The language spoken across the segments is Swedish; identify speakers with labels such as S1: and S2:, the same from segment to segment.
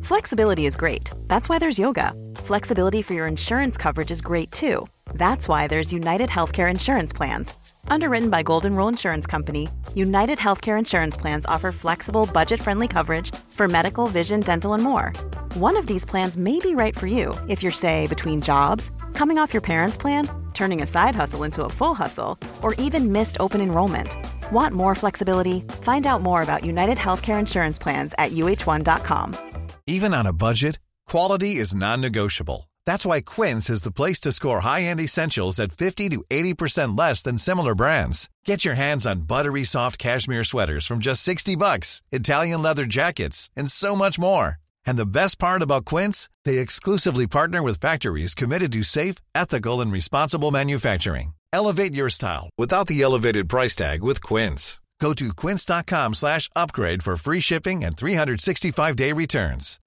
S1: Flexibility is great. That's why there's yoga. Flexibility for your insurance coverage is great too. That's why there's United Healthcare Insurance Plans. Underwritten by Golden Rule Insurance Company, United Healthcare Insurance Plans offer flexible, budget-friendly coverage for medical, vision, dental, and more. One of these plans may be right for you if you're, say, between jobs, coming off your parents' plan, turning a side hustle into a full hustle, or even missed open enrollment. Want more flexibility? Find out more about United Healthcare Insurance Plans at uh1.com.
S2: Even on a budget, quality is non-negotiable. That's why Quince is the place to score high-end essentials at 50 to 80% less than similar brands. Get your hands on buttery soft cashmere sweaters from just $60, Italian leather jackets, and so much more. And the best part about Quince, they exclusively partner with factories committed to safe, ethical, and responsible manufacturing. Elevate your style without the elevated price tag with Quince. Go to quince.com/upgrade for free shipping and 365-day returns.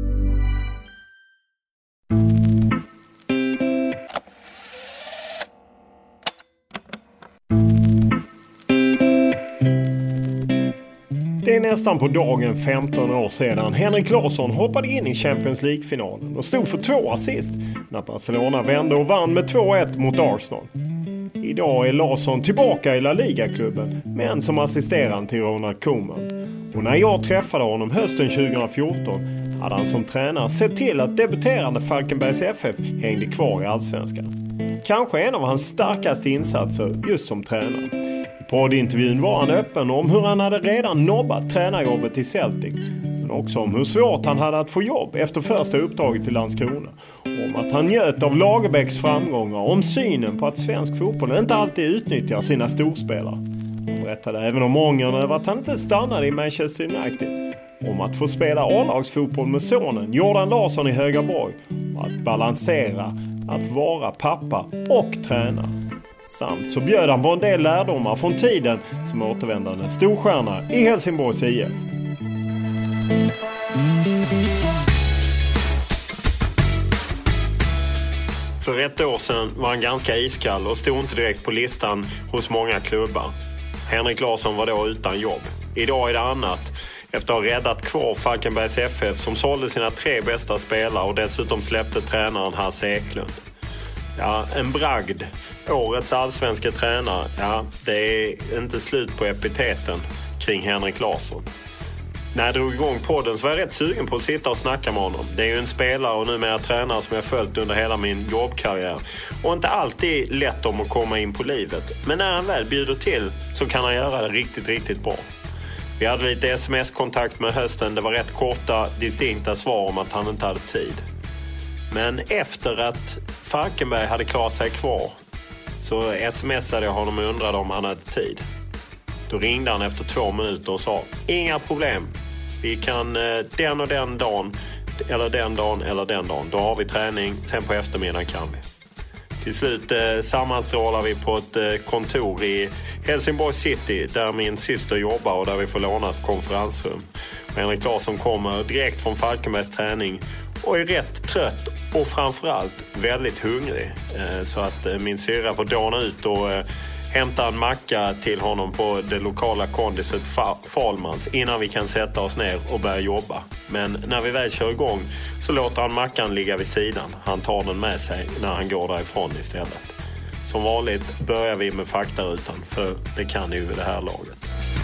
S3: Det är nästan på dagen 15 år sedan Henrik Larsson hoppade in i Champions League-finalen och stod för 2 assist när Barcelona vände och vann med 2-1 mot Arsenal. Idag är Larsson tillbaka i La Liga-klubben, men som assisterande till Ronald Koeman. Och när jag träffade honom hösten 2014 hade han som tränare sett till att debuterande Falkenbergs FF hängde kvar i Allsvenskan. Kanske en av hans starkaste insatser just som tränare. I poddintervjun var han öppen om hur han hade redan nobbat tränarjobbet i Celtic, men också om hur svårt han hade att få jobb efter första uppdraget i Landskrona. Om att han njöt av Lagerbäcks framgångar, om synen på att svensk fotboll inte alltid utnyttjar sina storspelare. Han berättade även om ångern över att han inte stannade i Manchester United. Om att få spela A-lagsfotboll med sonen Jordan Larsson i Högaborg. Och att balansera, att vara pappa och tränare. Samt så bjöd han på en del lärdomar från tiden som återvändande storstjärna i Helsingborgs IF. För 1 år sedan var han ganska iskall och stod inte direkt på listan hos många klubbar. Henrik Larsson var då utan jobb. Idag är det annat. Efter att ha räddat kvar Falkenbergs FF som sålde sina 3 bästa spelare och dessutom släppte tränaren Hasse Eklund. Ja, en bragd. Årets allsvenska tränare. Ja, det är inte slut på epiteten kring Henrik Larsson. När jag drog igång podden så var jag rätt sugen på att sitta och snacka med honom. Det är ju en spelare och numera tränare som jag följt under hela min jobbkarriär. Och inte alltid lätt om att komma in på livet. Men när han väl bjuder till så kan han göra det riktigt, riktigt bra. Vi hade lite sms-kontakt med hösten. Det var rätt korta, distinkta svar om att han inte hade tid. Men efter att Falkenberg hade klarat sig kvar så smsade jag honom och undrade om han hade tid. Då ringde han efter 2 minuter och sa: inga problem. Vi kan den och den dagen, eller den dagen, eller den dagen. Då har vi träning, sen på eftermiddagen kan vi. Till slut sammanstrålar vi på ett kontor i Helsingborg City där min syster jobbar och där vi får låna ett konferensrum. Henrik Larsson kommer direkt från Falkenbergs träning och är rätt trött och framförallt väldigt hungrig. Så att min syrra får dåna ut och hämta en macka till honom på det lokala kondiset Falmans innan vi kan sätta oss ner och börja jobba. Men när vi väl kör igång så låter han mackan ligga vid sidan. Han tar den med sig när han går därifrån istället. Som vanligt börjar vi med faktarutan, för det kan ju vid det här laget.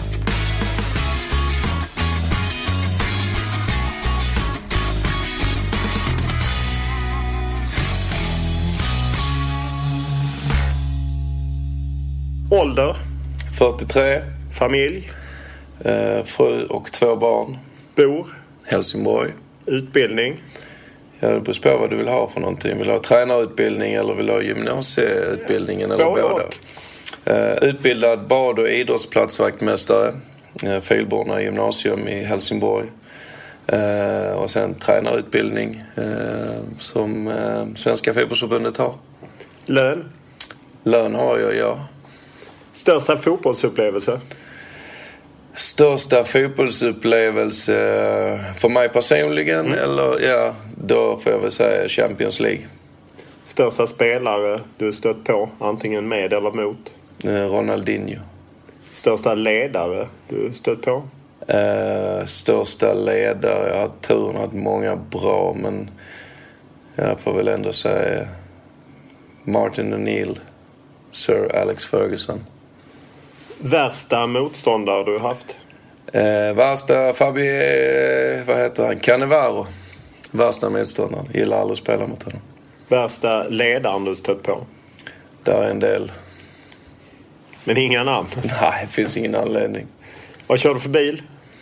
S3: Ålder?
S4: 43.
S3: Familj?
S4: Fru och 2 barn.
S3: Bor?
S4: Helsingborg.
S3: Utbildning?
S4: Jag beror på vad du vill ha för någonting. Vill du ha tränarutbildning eller vill du ha gymnasieutbildningen eller båda? Utbildad bad- och idrottsplatsvaktmästare. Filborna gymnasium i Helsingborg. Och sen tränarutbildning som Svenska fotbollsförbundet har.
S3: Lön?
S4: Lön har jag, ja.
S3: Största fotbollsupplevelse?
S4: Största fotbollsupplevelse för mig personligen eller ja, då får jag väl säga Champions League.
S3: Största spelare du stött på, antingen med eller mot?
S4: Ronaldinho.
S3: Största ledare du stött på?
S4: Största ledare, jag har turen att många bra, men jag får väl ändå säga Martin O'Neill, Sir Alex Ferguson.
S3: Värsta motståndare du har haft?
S4: Värsta vad heter han? Cannavaro. Värsta motståndaren. Gillar aldrig att spela mot honom. Värsta
S3: ledaren du stött på?
S4: Där är en del.
S3: Men inga namn?
S4: Nej, det finns ingen anledning.
S3: Vad kör du för bil?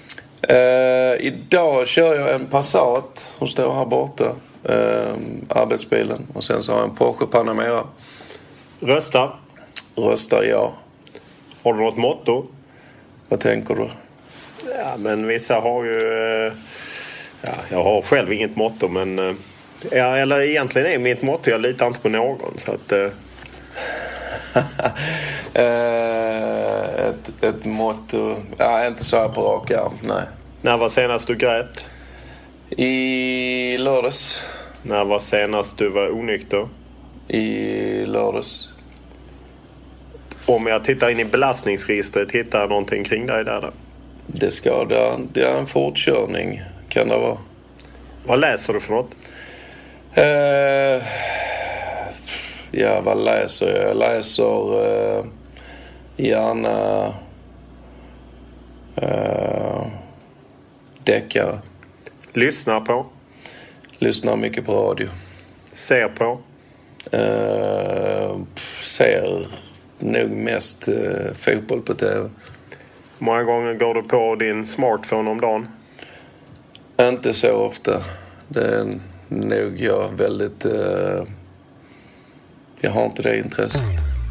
S4: Idag kör jag en Passat som står här borta. Arbetsbilen. Och sen så har jag en Porsche Panamera.
S3: Röstar, ja. Har du något motto?
S4: Vad tänker du?
S3: Ja, men vissa har ju... jag har själv inget motto, men... eller egentligen är mitt motto, jag litar inte på någon. Så att...
S4: ett motto... Ja, inte så här på rak arm, nej.
S3: När var senast du grät?
S4: I lördags.
S3: När var senast du var onykter?
S4: I lördags.
S3: Om jag tittar in i belastningsregistret, hittar jag någonting kring dig där då?
S4: Det är en fortkörning, kan det vara.
S3: Vad läser du för något?
S4: Ja, vad läser jag? Jag läser gärna deckare. Lyssnar mycket på radio.
S3: Ser på?
S4: Ser nog mest fotboll på tv.
S3: Många gånger går du på din smartphone om dagen?
S4: Inte så ofta. Det är nog jag väldigt... jag har inte det intresset.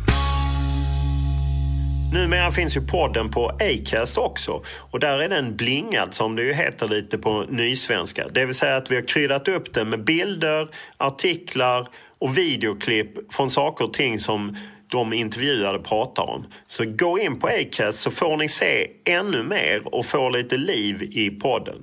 S3: Numera finns ju podden på Acast också. Och där är den blingad, som det ju heter lite på nysvenska. Det vill säga att vi har kryddat upp den med bilder, artiklar och videoklipp från saker och ting som de intervjuade pratar om. Så gå in på Acast så får ni se ännu mer och få lite liv i podden.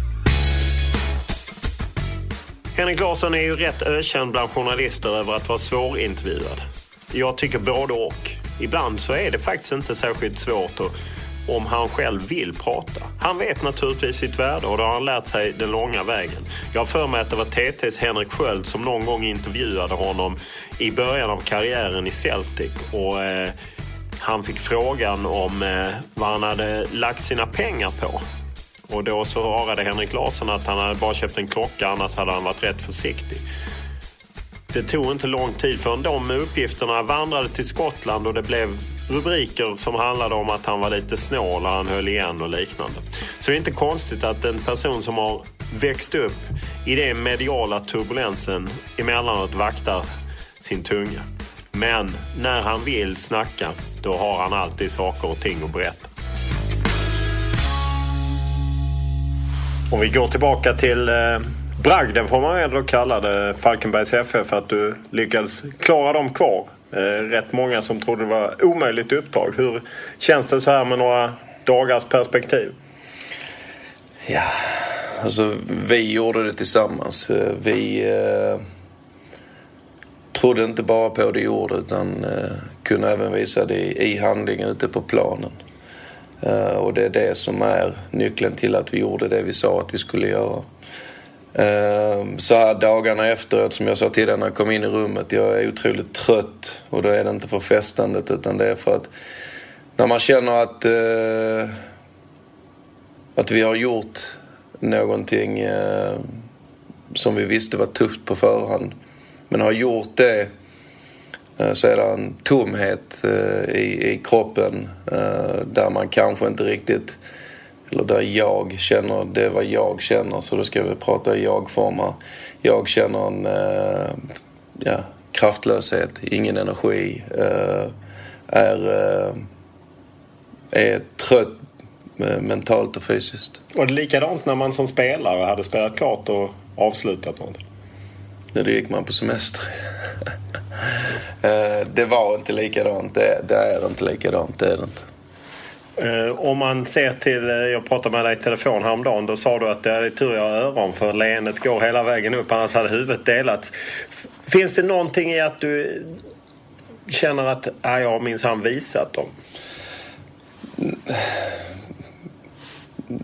S3: Henrik Larsson är ju rätt ökänd bland journalister över att vara svårintervjuad. Jag tycker både och. Ibland så är det faktiskt inte särskilt svårt om han själv vill prata. Han vet naturligtvis sitt värde och då har han lärt sig den långa vägen. Jag har för mig att det var TT:s Henrik Sköld som någon gång intervjuade honom i början av karriären i Celtic. Och han fick frågan om vad han hade lagt sina pengar på. Och då så svarade Henrik Larsson att han hade bara köpt en klocka, annars hade han varit rätt försiktig. Det tog inte lång tid förrän de uppgifterna vandrade till Skottland och det blev rubriker som handlade om att han var lite snål och han höll igen och liknande. Så det är inte konstigt att en person som har växt upp i den mediala turbulensen emellanåt vaktar sin tunga. Men när han vill snacka, då har han alltid saker och ting att berätta. Om vi går tillbaka till bragden får man ändå kalla det, Falkenbergs FF, för att du lyckades klara dem kvar. Rätt många som trodde det var omöjligt uppdrag. Hur känns det så här med några dagars perspektiv?
S4: Ja, alltså vi gjorde det tillsammans. Vi trodde inte bara på det gjorde utan kunde även visa det i handling ute på planen. Och det är det som är nyckeln till att vi gjorde det vi sa att vi skulle göra. Så här dagarna efteråt, som jag sa till när jag kom in i rummet, jag är otroligt trött. Och då är det inte för festandet utan det är för att när man känner att vi har gjort någonting som vi visste var tufft på förhand, men har gjort det, så är det en tomhet i kroppen där man kanske inte riktigt, eller där jag känner det vad jag känner, så då ska vi prata i jag-formar. Jag känner en kraftlöshet, ingen energi, är trött mentalt och fysiskt.
S3: Och det likadant när man som spelare hade spelat klart och avslutat någonting?
S4: Då gick man på semester. Det var inte likadant. Det är inte likadant, det är det inte.
S3: Om man ser till, jag pratade med dig i telefon häromdagen, då sa du att det är tur jag har öron för leendet går hela vägen upp, annars hade huvudet delats. Finns det någonting i att du känner att jag minns han visat dem?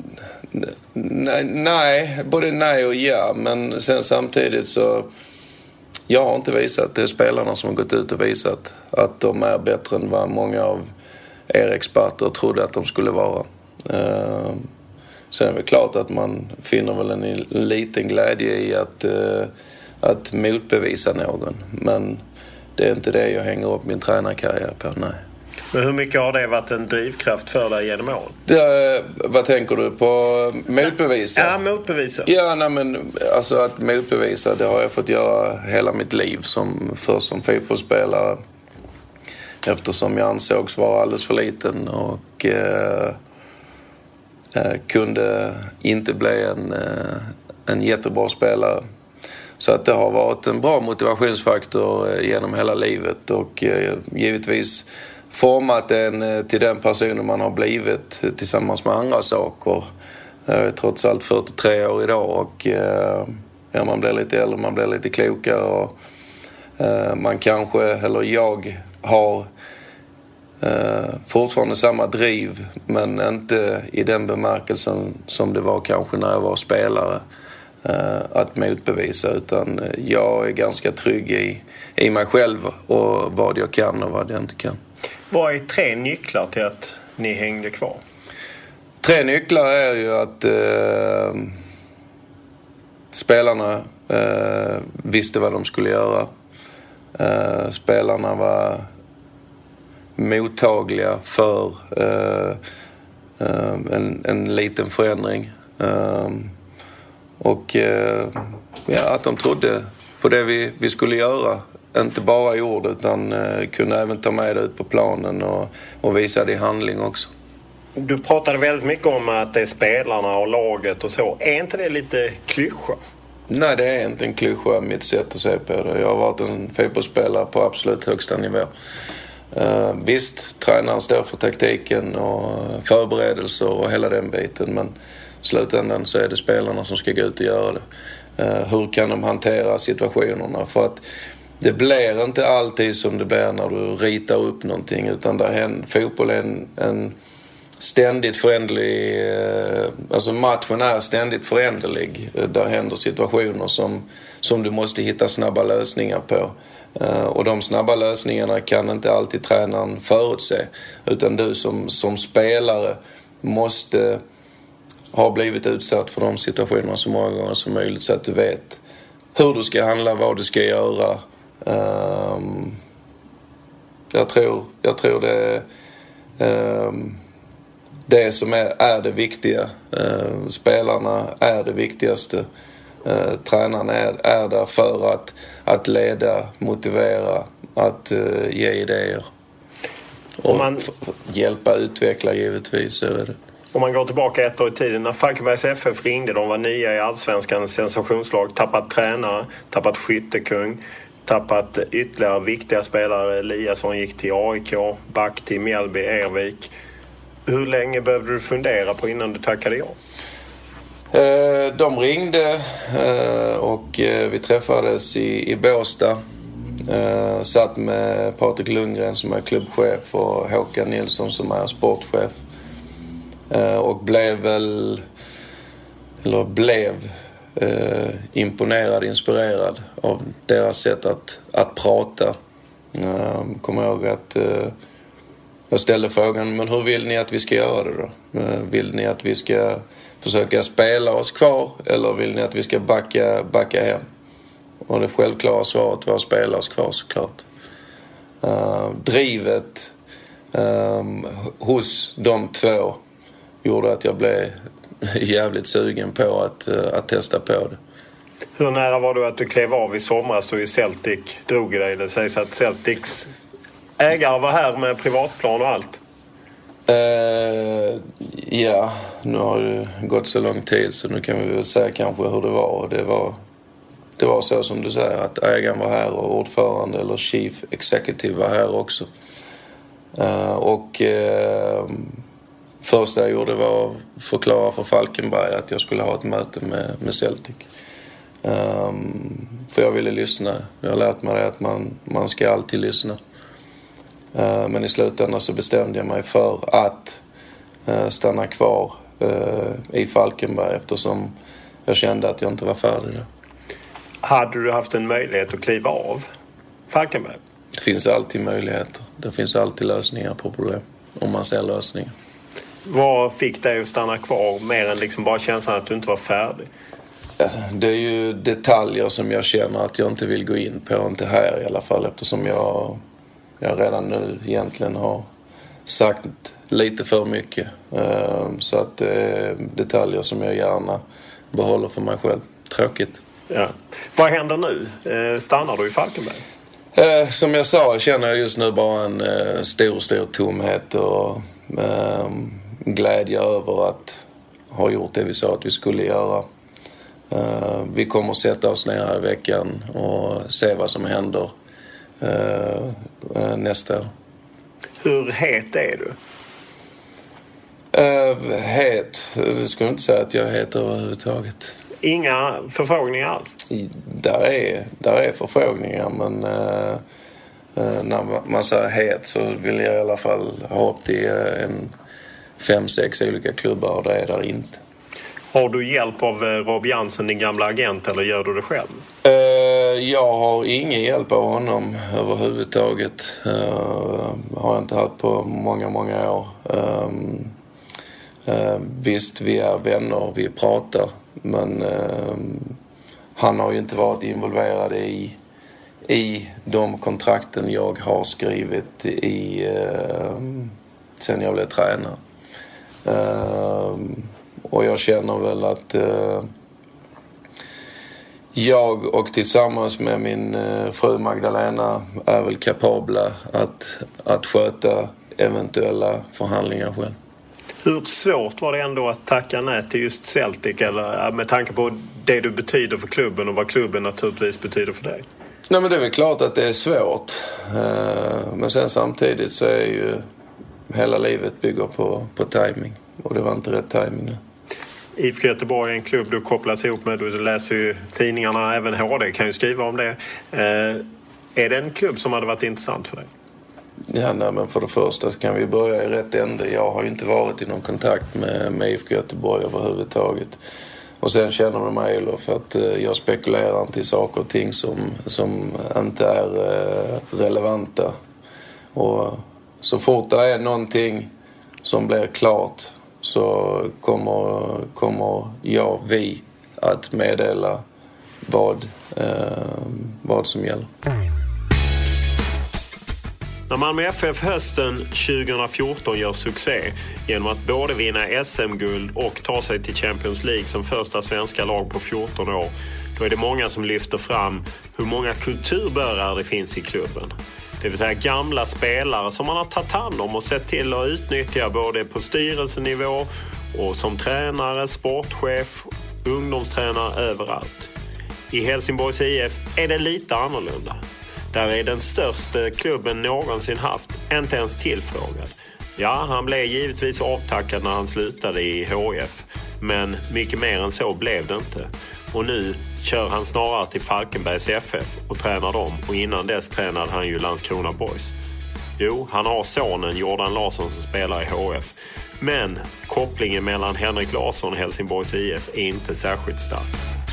S4: Nej, både nej och ja. Men sen samtidigt så... Jag har inte visat. Det är spelarna som har gått ut och visat att de är bättre än vad många av er experter trodde att de skulle vara. Sen är det väl klart att man finner väl en liten glädje i att motbevisa någon. Men det är inte det jag hänger upp min tränarkarriär på, nej.
S3: Men hur mycket har det varit en drivkraft för dig genom åren?
S4: Vad tänker du på? Motbevisa?
S3: Ja, motbevisa.
S4: Ja, nej, men alltså att motbevisa, det har jag fått göra hela mitt liv. Först som fotbollsspelare. Eftersom jag ansågs vara alldeles för liten och kunde inte bli en jättebra spelare. Så att det har varit en bra motivationsfaktor genom hela livet och givetvis format en till den personen man har blivit tillsammans med andra saker. Jag är trots allt 43 år idag och man blir lite äldre, man blir lite klokare och man kanske, eller jag har fortfarande samma driv men inte i den bemärkelsen som det var kanske när jag var spelare att motbevisa, utan jag är ganska trygg i mig själv och vad jag kan och vad jag inte kan.
S3: Vad är 3 nycklar till att ni hängde kvar?
S4: 3 nycklar är ju att spelarna visste vad de skulle göra. Spelarna var mottagliga för en liten förändring. Och att de trodde på det vi skulle göra. Inte bara i ord utan kunde även ta med det ut på planen och visa det i handling också.
S3: Du pratade väldigt mycket om att det är spelarna och laget och så. Är inte det lite klyscha?
S4: Nej, det är inte en klyscha, mitt sätt att se på det. Jag har varit en fotbollsspelare på absolut högsta nivå. Visst, tränaren står för taktiken och förberedelser och hela den biten, men i slutändan så är det spelarna som ska gå ut och göra det. Hur kan de hantera situationerna? För att det blir inte alltid som det blir när du ritar upp någonting, utan fotboll är en ständigt föränderlig, alltså matchen är ständigt föränderlig. Där händer situationer som du måste hitta snabba lösningar på. Och de snabba lösningarna kan inte alltid tränaren förutse, utan du som spelare måste ha blivit utsatt för de situationerna så många gånger som möjligt så att du vet hur du ska handla, vad du ska göra. Jag tror det som är det viktiga. Spelarna är det viktigaste. Tränaren är där för att leda, motivera, att ge idéer och hjälpa utveckla givetvis. Så är det.
S3: Om man går tillbaka 1 år i tiden, när Falkenbergs FF ringde, de var nya i Allsvenskan, sensationslag, tappat tränare, tappat skyttekung, tappat ytterligare viktiga spelare. Eliasson gick till AIK, Back till Mjällby, Ervik. Hur länge behövde du fundera på innan du tackade ja?
S4: De ringde och vi träffades i Båstad. Satt med Patrik Lundgren som är klubbchef och Håkan Nilsson som är sportchef. Och blev imponerad, inspirerad av deras sätt att prata. Kommer ihåg att jag ställde frågan, men hur vill ni att vi ska göra det då? Vill ni att vi ska försöka spela oss kvar eller vill ni att vi ska backa hem? Och det självklara svaret var att spela oss kvar, såklart. Drivet hos de två gjorde att jag blev jävligt sugen på att testa på det.
S3: Hur nära var du att du klev av i somras då ju Celtic drog i dig? Det sägs att Celtics ägare var här med privatplan och allt.
S4: Ja, nu har det gått så lång tid så nu kan vi väl säga kanske hur det var. Det var så som du säger, att ägaren var här och ordförande eller chief executive var här också. Första jag gjorde var att förklara för Falkenberg att jag skulle ha ett möte med Celtic. För jag ville lyssna. Jag har lärt mig att man ska alltid lyssna. Men i slutändan så bestämde jag mig för att stanna kvar i Falkenberg eftersom jag kände att jag inte var färdig där.
S3: Hade du haft en möjlighet att kliva av Falkenberg?
S4: Det finns alltid möjligheter. Det finns alltid lösningar på problem om man ser lösningar.
S3: Vad fick dig att stanna kvar mer än liksom bara känslan att du inte var färdig?
S4: Det är ju detaljer som jag känner att jag inte vill gå in på, inte här i alla fall, eftersom jag redan nu egentligen har sagt lite för mycket. Så att detaljer som jag gärna behåller för mig själv. Tråkigt.
S3: Ja. Vad händer nu? Stannar du i Falkenberg?
S4: Som jag sa känner jag just nu bara en stor tomhet och glädje över att ha gjort det vi sa att vi skulle göra. Vi kommer sätta oss ner här i veckan och se vad som händer nästa år.
S3: Hur het är du?
S4: Het? Jag skulle inte säga att jag är het överhuvudtaget.
S3: Inga förfrågningar alls?
S4: Där är förfrågningar, men när man säger het så vill jag i alla fall ha upp till 5-6 olika klubbar och det är där inte.
S3: Har du hjälp av Rob Jansen, din gamla agent, eller gör du det själv?
S4: Jag har ingen hjälp av honom överhuvudtaget. Har jag inte haft på många år. Visst, vi är vänner, vi pratar. Men han har ju inte varit involverad i de kontrakten jag har skrivit sen jag blev tränare. Och jag känner väl att jag och tillsammans med min fru Magdalena är väl kapabla att sköta eventuella förhandlingar själv.
S3: Hur svårt var det ändå att tacka nej till just Celtic, eller med tanke på det du betyder för klubben och vad klubben naturligtvis betyder för dig?
S4: Nej, men det är väl klart att det är svårt. Men sen samtidigt så är ju hela livet bygger på timing. Och det var inte rätt timing nu.
S3: IFK Göteborg är en klubb du kopplas ihop med. Du läser ju tidningarna, även HD kan ju skriva om det. Är det en klubb som hade varit intressant för dig?
S4: Ja, nej, men för det första så kan vi börja i rätt ände. Jag har ju inte varit i någon kontakt med IFK Göteborg överhuvudtaget. Och sen känner de mig då för att jag spekulerar inte i saker och ting som inte är relevanta. Och så fort det är någonting som blir klart så kommer vi att meddela vad som gäller.
S3: När Malmö FF hösten 2014 gör succé genom att både vinna SM-guld och ta sig till Champions League som första svenska lag på 14 år, då är det många som lyfter fram hur många kulturbärare det finns i klubben. Det vill säga gamla spelare som man har tagit hand om och sett till att utnyttja både på styrelsenivå och som tränare, sportchef, ungdomstränare, överallt. I Helsingborgs IF är det lite annorlunda. Där är den största klubben någonsin haft inte ens tillfrågad. Ja, han blev givetvis avtackad när han slutade i HF. Men mycket mer än så blev det inte. Och nu kör han snarare till Falkenbergs FF och tränar dem. Och innan dess tränade han ju Landskrona Boys. Jo, han har sonen Jordan Larsson som spelar i HF. Men kopplingen mellan Henrik Larsson och Helsingborgs IF är inte särskilt stark.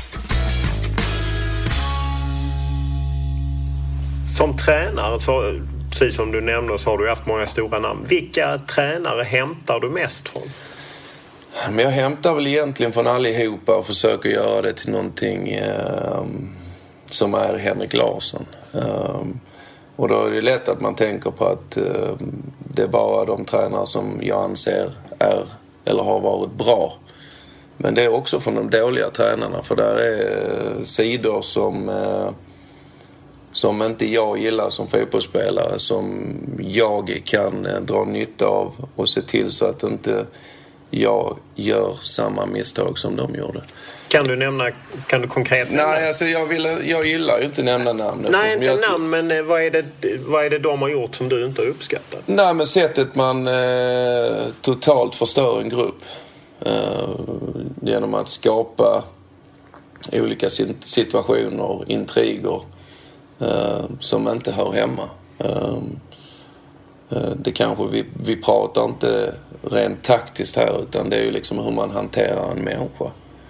S3: Som tränare, så, precis som du nämnde, så har du haft många stora namn. Vilka tränare hämtar du mest från?
S4: Men jag hämtar väl egentligen från allihopa och försöker göra det till någonting som är Henrik Larsson. Och då är det lätt att man tänker på att det är bara de tränare som jag anser är eller har varit bra. Men det är också från de dåliga tränarna, för där är sidor som inte jag gillar som fotbollsspelare, som jag kan dra nytta av och se till så att inte jag gör samma misstag som de gjorde.
S3: Kan du konkret nämna?
S4: Nej, alltså jag gillar ju inte nämna namn.
S3: Nej, inte namn, men vad är det de har gjort som du inte har uppskattat?
S4: Nej, men sättet man totalt förstör en grupp genom att skapa olika situationer, intriger som inte hör hemma. Det kanske vi pratar inte rent taktiskt här, utan det är ju liksom hur man hanterar en människa.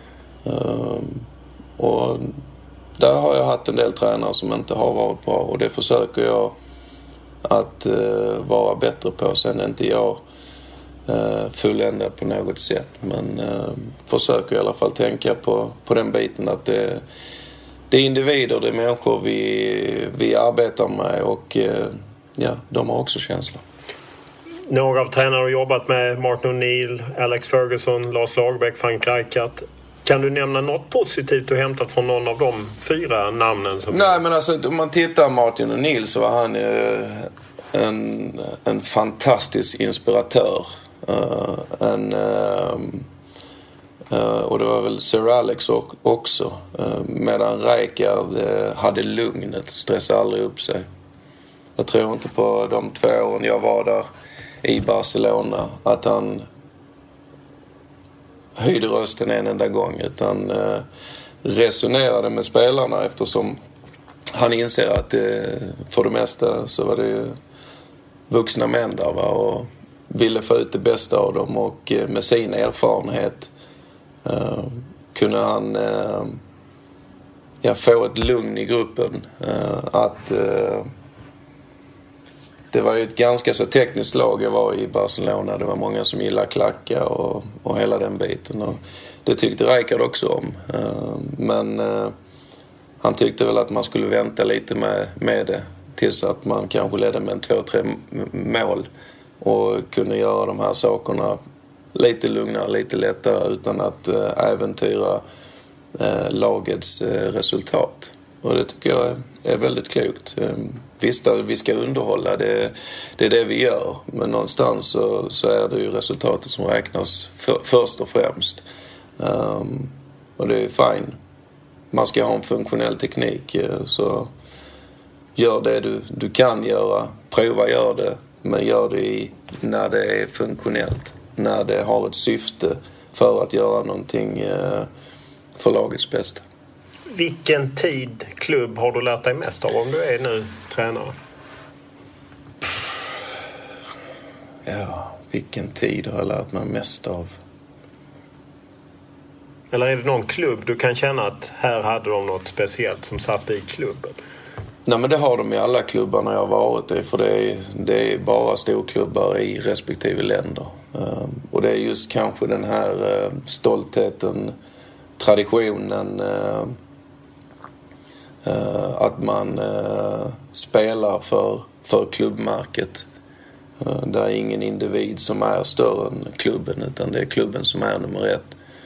S4: Och där har jag haft en del tränare som inte har varit bra, och det försöker jag att vara bättre på. Sen är inte jag fulländad på något sätt, men försöker i alla fall tänka på den biten att det är individer, det är människor vi arbetar med, och de har också känslor.
S3: Några av tränarna har jobbat med Martin O'Neill, Alex Ferguson, Lars Lagerbäck, Frank Rijkaard. Kan du nämna något positivt du hämtat från någon av de 4 namnen?
S4: Nej, men alltså om man tittar Martin O'Neill så var han en fantastisk inspiratör. Och det var väl Sir Alex också. Medan Rijkaard hade lugnet, stressade aldrig upp sig. Jag tror inte på de 2 åren jag var där i Barcelona att han höjde rösten en enda gång, utan resonerade med spelarna, eftersom han inser att för det mesta så var det ju vuxna män där, va, och ville få ut det bästa av dem, och med sin erfarenhet kunde han få ett lugn i gruppen. Det var ju ett ganska så tekniskt lag jag var i Barcelona. Det var många som gillade klacka och hela den biten. Och det tyckte Rijkaard också om. Men han tyckte väl att man skulle vänta lite med det tills att man kanske ledde med 2-3 mål och kunde göra de här sakerna lite lugnare, lite lättare, utan att äventyra lagets resultat. Och det tycker jag är väldigt klokt. Visst, vi ska underhålla, det är det vi gör. Men någonstans så är det ju resultatet som räknas först och främst. Och det är fine. Man ska ha en funktionell teknik, så gör det du kan göra. Prova gör det, men gör det när det är funktionellt. När det har ett syfte för att göra någonting för lagets bästa.
S3: Vilken klubb har du lärt dig mest av om du är nu tränare?
S4: Ja, vilken tid har jag lärt mig mest av?
S3: Eller är det någon klubb du kan känna att här hade de något speciellt som satt i klubben?
S4: Nej, men det har de i alla klubbarna jag har varit i, för det är bara storklubbar i respektive länder. Och det är just kanske den här stoltheten, traditionen, att man spelar för klubbmärket. Det är ingen individ som är större än klubben, utan det är klubben som är nummer 1.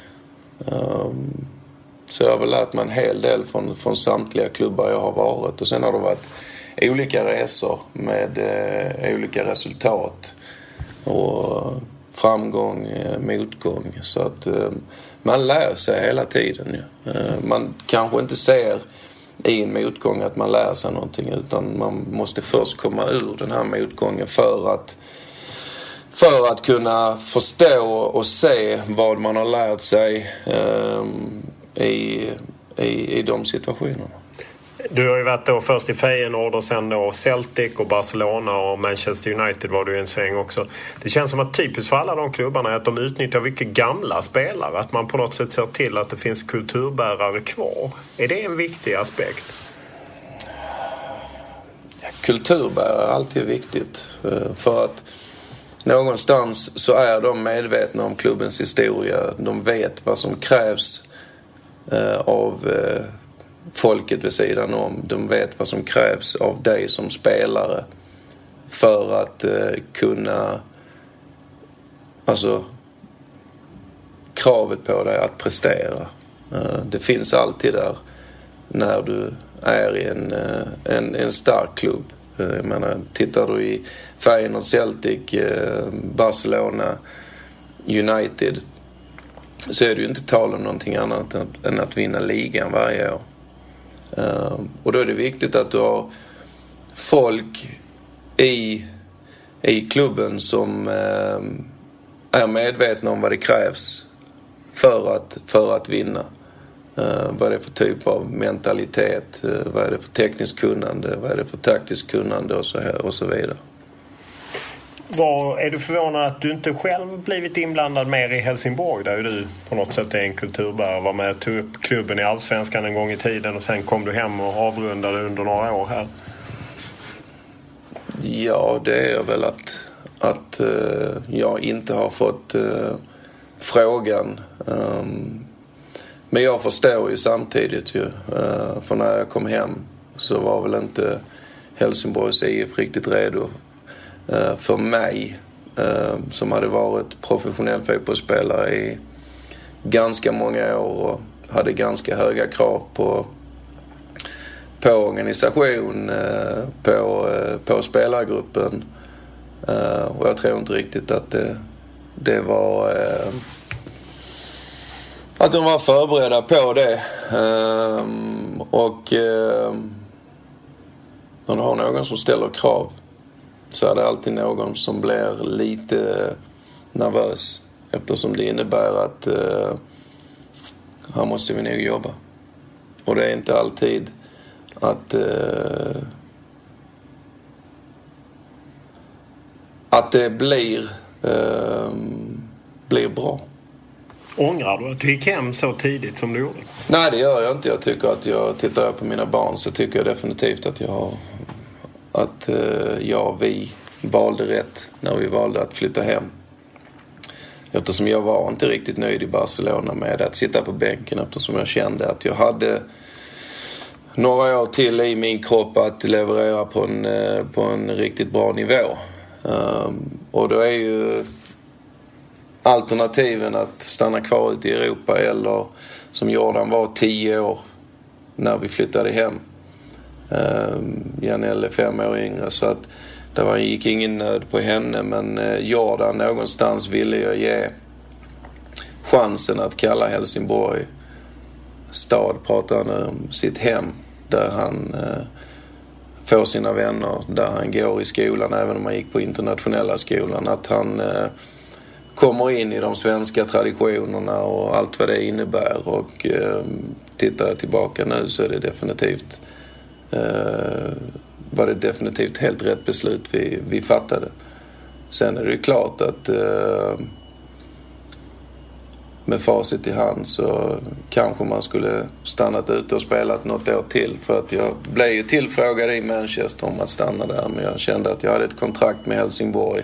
S4: Så jag har väl lärt mig en hel del från samtliga klubbar jag har varit. Och sen har det varit olika resor med olika resultat och framgång, motgång. Så att man lär sig hela tiden. Man kanske inte ser i en motgång att man lär sig någonting, utan man måste först komma ur den här motgången för att kunna förstå och se vad man har lärt sig i de situationerna.
S3: Du har ju varit då först i Feyenoord och sen då Celtic och Barcelona och Manchester United var du en sväng också. Det känns som att typiskt för alla de klubbarna är att de utnyttjar mycket gamla spelare. Att man på något sätt ser till att det finns kulturbärare kvar. Är det en viktig aspekt?
S4: Kulturbärare är alltid viktigt. För att någonstans så är de medvetna om klubbens historia. De vet vad som krävs av folket vid sidan om. De vet vad som krävs av dig som spelare för att kunna, alltså kravet på dig att prestera. Det finns alltid där när du är i en stark klubb. Jag menar, tittar du i Feyenoord, Celtic, Barcelona, United, så är det ju inte tal om någonting annat än att vinna ligan varje år. Och då är det viktigt att du har folk i klubben som är medvetna om vad det krävs för att vinna. Vad är det för typ av mentalitet, vad är det för tekniskt kunnande, vad är det för taktiskt kunnande och så vidare.
S3: Är du förvånad att du inte själv blivit inblandad mer i Helsingborg, där du på något sätt är en kulturbärare, var med och tog upp klubben i Allsvenskan en gång i tiden och sen kom du hem och avrundade under några år här?
S4: Ja, det är väl att jag inte har fått frågan. Men jag förstår ju samtidigt för när jag kom hem så var väl inte Helsingborgs IF riktigt redo för mig som hade varit professionell fotbollsspelare i ganska många år och hade ganska höga krav på organisation, på spelargruppen, och jag tror inte riktigt att det var att de var förberedda på det, och när du har någon som ställer krav så är det alltid någon som blir lite nervös, eftersom det innebär att här måste vi nog jobba. Och det är inte alltid att det blir bra.
S3: Ångrar du att du gick hem så tidigt som du gjorde?
S4: Nej, det gör jag inte. Jag tycker att tittar jag på mina barn så tycker jag definitivt att vi valde rätt när vi valde att flytta hem. Eftersom jag var inte riktigt nöjd i Barcelona med att sitta på bänken, eftersom jag kände att jag hade några år till i min kropp att leverera på en riktigt bra nivå. Och då är ju alternativen att stanna kvar ute i Europa, eller som Jordan var 10 år när vi flyttade hem. Janelle är 5 år yngre, så att det gick ingen nöd på henne, men Jordan någonstans ville jag ge chansen att kalla Helsingborg stad, pratar han om sitt hem, där han får sina vänner, där han går i skolan, även om han gick på internationella skolan, att han kommer in i de svenska traditionerna och allt vad det innebär. Och tittar jag tillbaka nu så är det definitivt helt rätt beslut vi fattade. Sen är det klart att med facit i hand så kanske man skulle stannat ute och spelat något år till, för att jag blev ju tillfrågad i Manchester om att stanna där, men jag kände att jag hade ett kontrakt med Helsingborg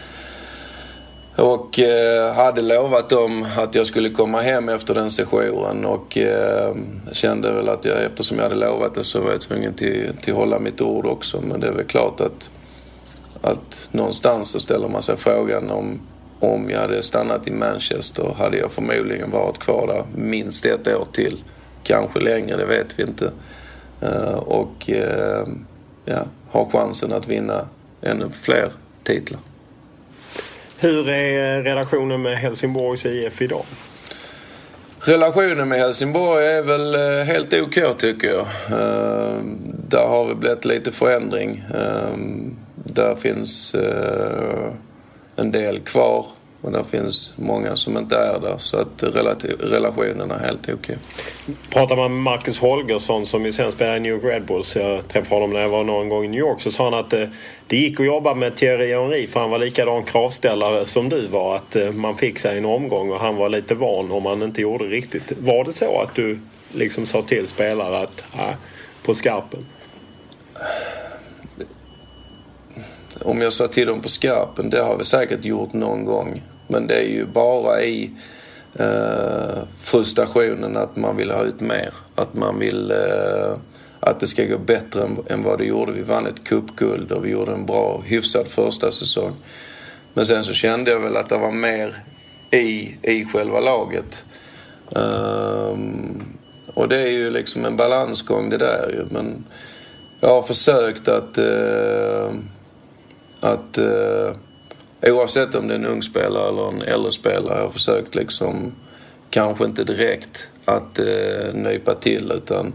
S4: och hade lovat dem att jag skulle komma hem efter den sessionen, och kände väl att eftersom jag hade lovat det så var jag tvungen till hålla mitt ord också. Men det är väl klart att någonstans så ställer man sig frågan om jag hade stannat i Manchester hade jag förmodligen varit kvar där minst 1 år till, kanske längre, det vet vi inte, och ha chansen att vinna ännu fler titlar.
S3: Hur är relationen med Helsingborgs IF idag?
S4: Relationen med Helsingborg är väl helt OK, tycker jag. Där har vi blivit lite förändring. Där finns en del kvar och där finns många som inte är där, så att relationen är helt OK.
S3: Pratar man med Marcus Holgersson som ju sen spelar i New York Red Bulls, jag träffade honom när jag var någon gång i New York, så sa han att det gick att jobba med Thierry Henry för han var likadan kravställare som du var, att man fick sig en omgång och han var lite van om man inte gjorde riktigt. Var det så att du liksom sa till spelare att på skarpen?
S4: Om jag sa till dem på skarpen, det har vi säkert gjort någon gång. Men det är ju bara i frustrationen att man vill ha ut mer. Att man vill att det ska gå bättre än vad det gjorde. Vi vann ett cupguld och vi gjorde en bra, hyfsad första säsong. Men sen så kände jag väl att det var mer i själva laget. Och det är ju liksom en balansgång det där ju. Men jag har försökt att oavsett om det är en ung spelare eller en äldre spelare, jag har försökt liksom kanske inte direkt att nypa till, utan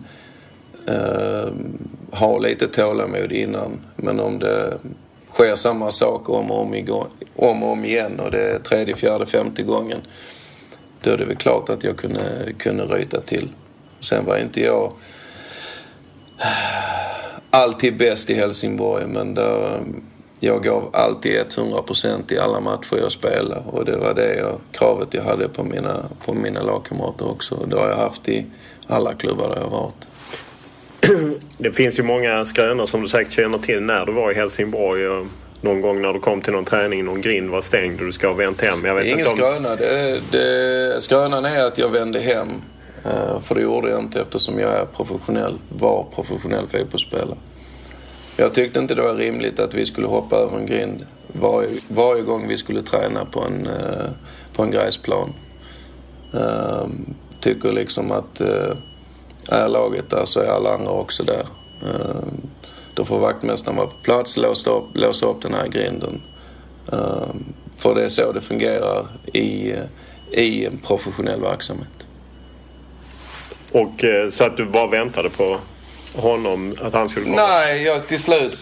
S4: ha lite tålamod innan. Men om det sker samma sak om och om igen och det är 3:e, 4:e, 5:e gången, då är det väl klart att jag kunde ryta till. Sen var inte jag alltid bäst i Helsingborg, men jag gav alltid 100% i alla matcher jag spelade. Och det var kravet jag hade på mina lagkamrater också. Det har jag haft i alla klubbar där jag varit.
S3: Det finns ju många skrönor som du säkert känner till när du var i Helsingborg och någon gång när du kom till någon träning, någon grind var stängd och du ska ha vänt hem. Jag vet
S4: ingen
S3: inte
S4: skröna. Skrönan är att jag vände hem. För det gjorde jag inte eftersom jag var professionell fotbollsspelare. Jag tyckte inte det var rimligt att vi skulle hoppa över en grind varje gång vi skulle träna på en gräsplan. Tycker liksom att är laget där så är alla andra också där. Då får vaktmästaren vara på plats, låsa upp den här grinden. För det är så det fungerar i en professionell verksamhet. Och
S3: så att du bara väntade på honom att han skulle komma?
S4: Nej, till slut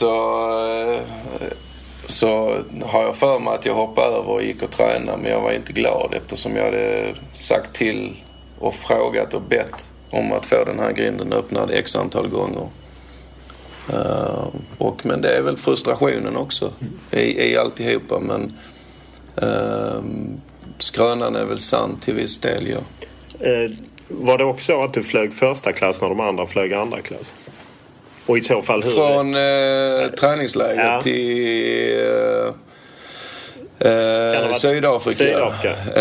S4: så har jag för mig att jag hoppade över och gick och tränade, men jag var inte glad eftersom jag hade sagt till och frågat och bett om att få den här grinden öppnad x antal gånger. Men det är väl frustrationen också i alltihopa, men skrönan är väl sann till viss del, ja.
S3: Var det också att du flög första klass när de andra flög andra klass? Och i så fall hur?
S4: Från träningsläger till Sydafrika.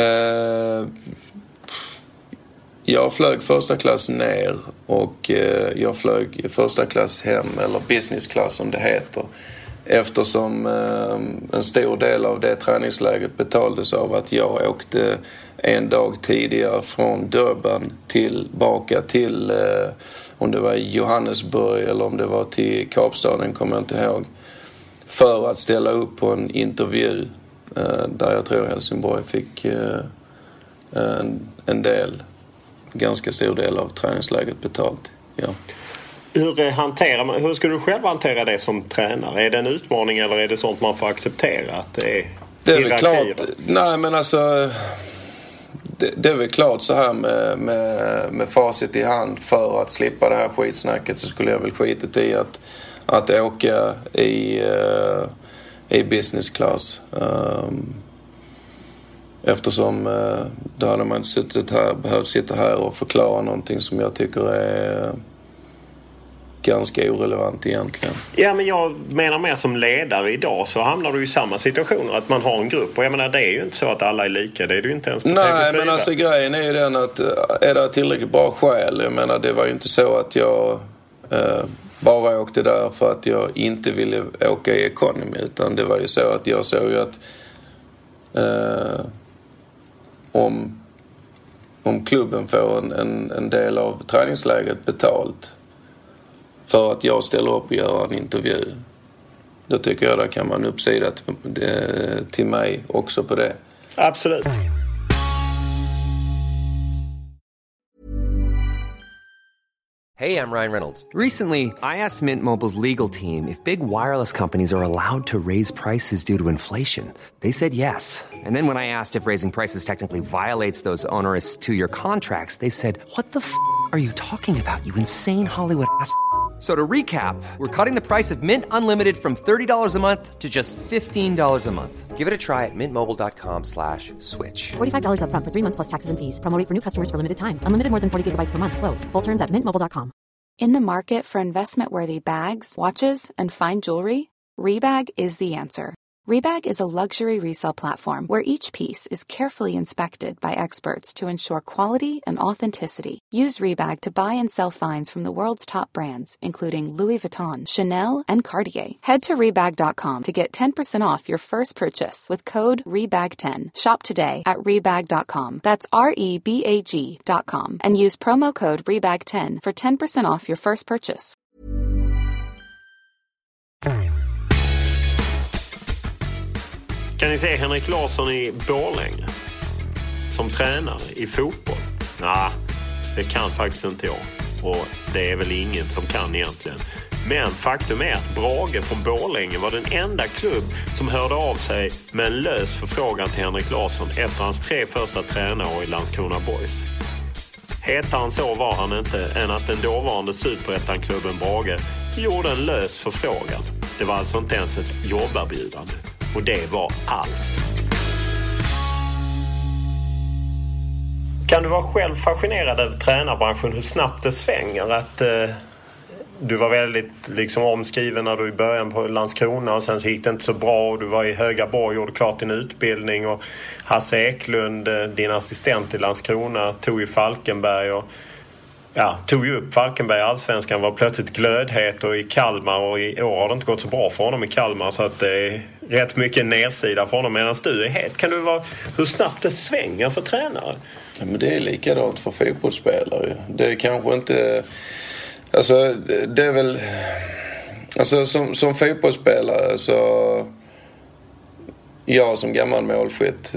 S4: Jag flög första klass ner och jag flög första klass hem, eller business class som det heter. Eftersom en stor del av det träningsläget betalades av att jag åkte en dag tidigare från Durban tillbaka till om det var Johannesburg eller om det var till Kapstaden, kommer jag inte ihåg, för att ställa upp på en intervju där jag tror Helsingborg fick ganska stor del av träningsläget betalt. Ja.
S3: Hur skulle du själv hantera det som tränare? Är det en utmaning eller är det sånt man får acceptera att det är
S4: väl klart. Nej, men alltså det är väl klart så här med facit i hand, för att slippa det här skitsnacket så skulle jag väl skitit i att åka i business class. Eftersom då hade man inte behövt sitta här och förklara någonting som jag tycker är ganska irrelevant egentligen.
S3: Ja, men jag menar mer som ledare idag så hamnar du i samma situationer att man har en grupp. Och jag menar, det är ju inte så att alla är lika. Det är du inte ens på TV4.
S4: Nej, men alltså grejen är ju den att är det tillräckligt bra skäl? Jag menar, det var ju inte så att jag bara åkte där för att jag inte ville åka i economy. Utan det var ju så att jag såg ju att om klubben får en del av träningsläget betalt för att jag ställer upp och gör en intervju, då tycker jag att kan man uppsida till mig också på det.
S3: Absolut.
S5: Hey, I'm Ryan Reynolds. Recently, I asked Mint Mobile's legal team if big wireless companies are allowed to raise prices due to inflation. They said yes. And then when I asked if raising prices technically violates those onerous two-year contracts, they said, "What the f*** are you talking about, you insane Hollywood ass?" So to recap, we're cutting the price of Mint Unlimited from $30 a month to just $15 a month. Give it a try at mintmobile.com/switch.
S6: $45 up front for 3 months plus taxes and fees. Promo rate for new customers for limited time. Unlimited more than 40 gigabytes per month. Slows full terms at mintmobile.com.
S7: In the market for investment-worthy bags, watches, and fine jewelry, Rebag is the answer. Rebag is a luxury resale platform where each piece is carefully inspected by experts to ensure quality and authenticity. Use Rebag to buy and sell finds from the world's top brands, including Louis Vuitton, Chanel, and Cartier. Head to Rebag.com to get 10% off your first purchase with code REBAG10. Shop today at Rebag.com. That's REBAG.com. And use promo code REBAG10 for 10% off your first purchase.
S3: Kan ni se Henrik Larsson i Borlänge som tränare i fotboll? Nej, det kan faktiskt inte jag. Och det är väl ingen som kan egentligen. Men faktum är att Brage från Borlänge var den enda klubb som hörde av sig med en lös förfrågan till Henrik Larsson efter hans 3 första tränarår i Landskrona Boys. Hetare än så var han inte än att den dåvarande superettanklubben Brage gjorde en lös förfrågan. Det var alltså inte ens ett jobberbjudande. Och det var allt. Kan du vara själv fascinerad över tränarbranschen, hur snabbt det svänger? Att du var väldigt liksom omskriven när du i början på Landskrona och sen så gick det inte så bra och du var i Högaborg och gjorde klart din utbildning och Hasse Eklund, din assistent i Landskrona, tog ju Falkenberg och tog ju upp Falkenberg i Allsvenskan, var plötsligt glödhet och i Kalmar och i år har det inte gått så bra för honom i Kalmar så att det är rätt mycket nedsida för honom medan du är het. Kan du vara hur snabbt det svänger för tränare?
S4: Ja, men det är likadant för fotbollsspelare. Det är kanske inte... Alltså det är väl... Alltså som fotbollsspelare så... Jag som gammal målskytt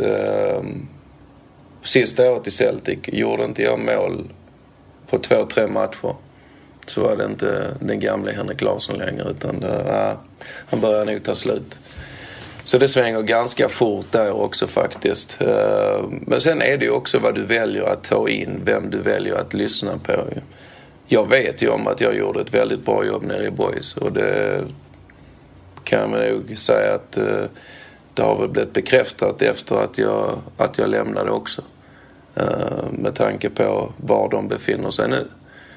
S4: sista året i Celtic gjorde inte jag mål på 2-3 matcher. Så var det inte den gamla Henrik Larsson längre utan han börjar nog ta slut. Så det svänger ganska fort där också faktiskt. Men sen är det ju också vad du väljer att ta in, vem du väljer att lyssna på. Jag vet ju om att jag gjorde ett väldigt bra jobb nere i Boys och det kan man nog säga att det har väl blivit bekräftat efter att jag lämnade också. Med tanke på var de befinner sig nu.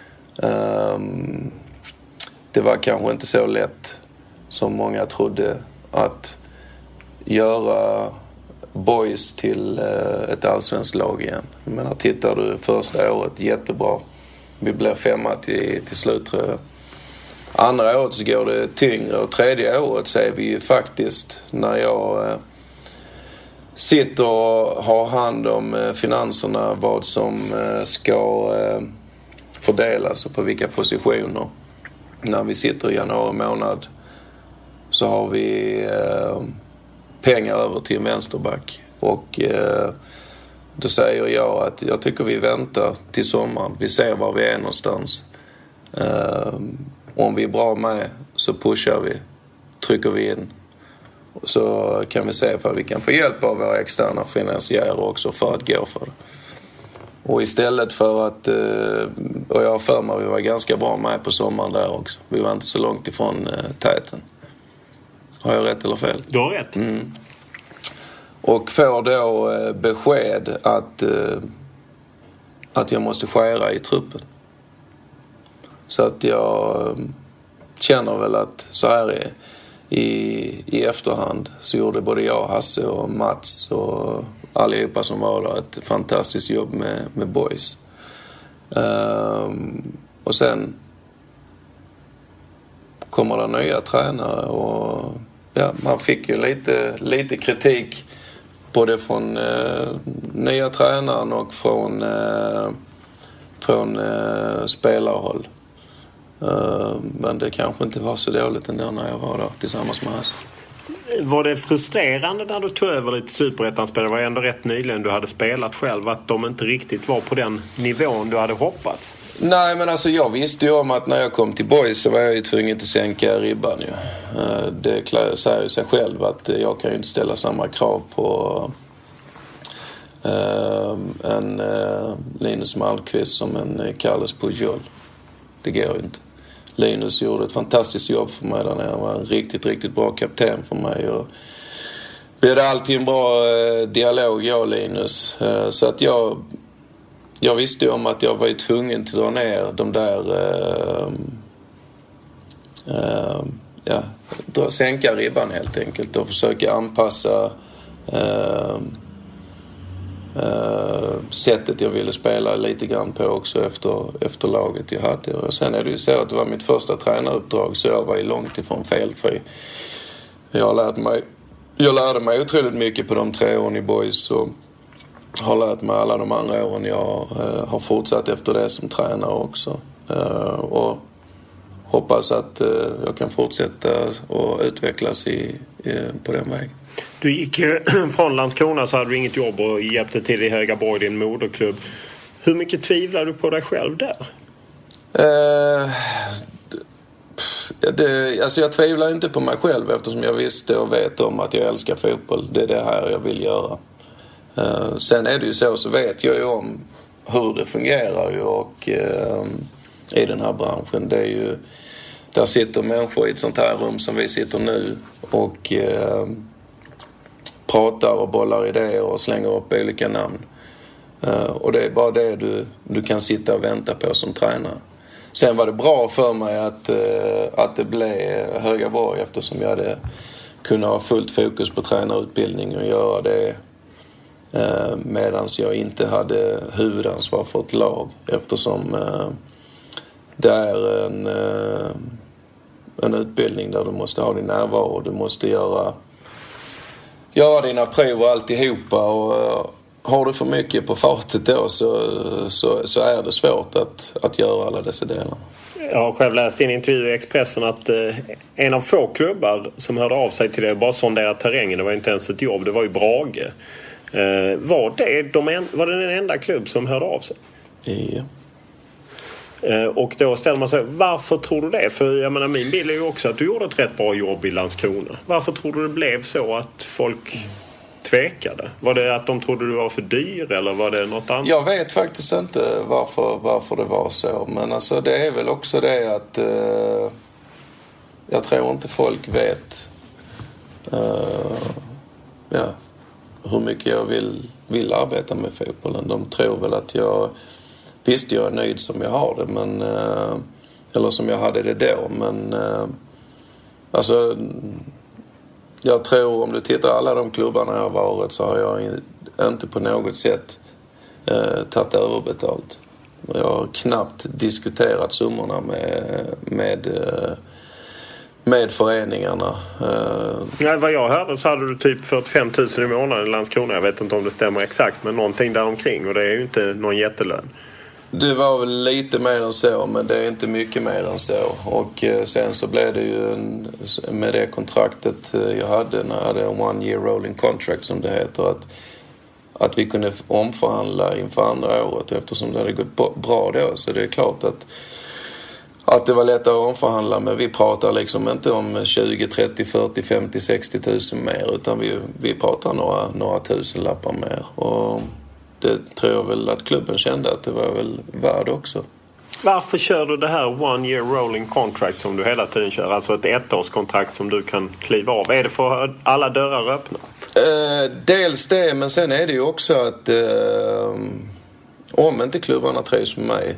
S4: Det var kanske inte så lätt som många trodde att göra Boys till ett allsvenskt lag igen. Men tittar du första året jättebra. Vi blev 5 till slut tror jag. Andra året så går det tyngre och tredje året så är vi ju faktiskt när jag sitter och har hand om finanserna, vad som ska fördelas och på vilka positioner. När vi sitter i januari månad så har vi pengar över till en vänsterback. Och då säger jag att jag tycker vi väntar till sommaren. Vi ser var vi är någonstans. Om vi är bra med så pushar vi, trycker vi in. Så kan vi se för vi kan få hjälp av våra externa finansiärer också för att gå för det. Och istället för att, och jag har för mig vi var ganska bra med på sommaren där också. Vi var inte så långt ifrån täten. Har jag rätt eller fel?
S3: Du har rätt.
S4: Mm. Och får då besked att jag måste skära i truppen. Så att jag känner väl att så här är i efterhand så gjorde både jag, Hasse och Mats och allihopa som var där ett fantastiskt jobb med Boys. Och sen kommer det nya tränare och man fick ju lite kritik både från nya tränaren och från spelarhåll. Men det kanske inte var så dåligt ändå när jag var där tillsammans med oss.
S3: Var det frustrerande när du tog över lite Superettan-spelare? Det var ändå rätt nyligen du hade spelat själv att de inte riktigt var på den nivån du hade hoppats? Nej, men alltså jag visste ju om att när jag kom till Boys så var jag ju tvungen att sänka ribban ju. Det säger ju sig själv att jag kan ju inte ställa samma krav på en Linus Malmqvist som en Carles Pujol. Det går ju inte. Linus gjorde ett fantastiskt jobb för mig där nere. Han var en riktigt, riktigt bra kapten för mig. Och vi hade alltid en bra dialog, jag och Linus. Så att jag visste ju om att jag var ju tvungen att dra ner de där... sänka ribban helt enkelt. Och försöka anpassa sättet jag ville spela lite grann på också efter laget jag hade. Och sen är det ju så att det var mitt första tränaruppdrag så jag var ju långt ifrån felfri. Jag lärde mig otroligt mycket på de 3 åren i Boys och har lärt mig alla de andra åren jag har fortsatt efter det som tränare också. Och hoppas att jag kan fortsätta och utvecklas på den vägen. Du gick från Landskrona så hade du inget jobb och hjälpte till i Högaborg, din moderklubb. Hur mycket tvivlar du på dig själv där? Alltså jag tvivlar inte på mig själv eftersom jag visste och vet om att jag älskar fotboll. Det är det här jag vill göra. Sen är det ju så vet jag ju om hur det fungerar ju och i den här branschen.
S4: där sitter människor i ett sånt här rum som vi sitter nu och pratar och bollar idéer och slänger upp olika namn. Och det är bara det du kan sitta och vänta på som tränare. Sen var det bra för mig att det blev Högaborg, eftersom jag hade kunnat ha fullt fokus på tränarutbildning och göra det medan jag inte hade huvudansvar för ett lag, eftersom det är en utbildning där du måste ha din närvaro, du måste göra dina prov och alltihopa, och har du för mycket på fatet då så är det svårt att göra alla dessa delar.
S3: Jag har själv läst i en intervju i Expressen att en av få klubbar som hörde av sig till det bara sonderade terrängen, det var inte ens ett jobb, det var ju Brage. Var det den enda klubb som hörde av sig?
S4: Ja.
S3: Och då ställer man sig, varför tror du det? För jag menar, min bild är ju också att du gjorde ett rätt bra jobb i Landskrona. Varför tror du det blev så att folk tvekade? Var det att de trodde du var för dyr, eller var det något annat? Jag
S4: vet faktiskt inte varför det var så. Men alltså det är väl också det att jag tror inte folk vet hur mycket jag vill arbeta med fotbollen. De tror väl att jag är nöjd som jag har det, men eller som jag hade det då, men alltså jag tror, om du tittar alla de klubbarna jag har varit, så har jag inte på något sätt tagit överbetalt. Jag har knappt diskuterat summorna med föreningarna.
S3: Ja, vad jag hörde så hade du typ 45 000 i månaden i Landskrona. Jag vet inte om det stämmer exakt, men någonting där omkring, och det är ju inte någon jättelön.
S4: Det var väl lite mer än så, men det är inte mycket mer än så. Och sen så blev det ju med det kontraktet jag hade, när jag hade en 1 year rolling contract som det heter, att vi kunde omförhandla inför andra året, eftersom det hade gått bra då. Så det är klart att det var lättare att omförhandla, men vi pratar liksom inte om 20, 30, 40, 50, 60 000 mer, utan vi pratar några tusenlappar mer. Och det tror jag väl att klubben kände att det var väl värd också.
S3: Varför kör du det här 1 year rolling contract som du hela tiden kör? Alltså ett ettårskontrakt som du kan kliva av. Är det för att alla dörrar öppna?
S4: Dels det, men sen är det ju också att om inte klubbarna trivs med mig,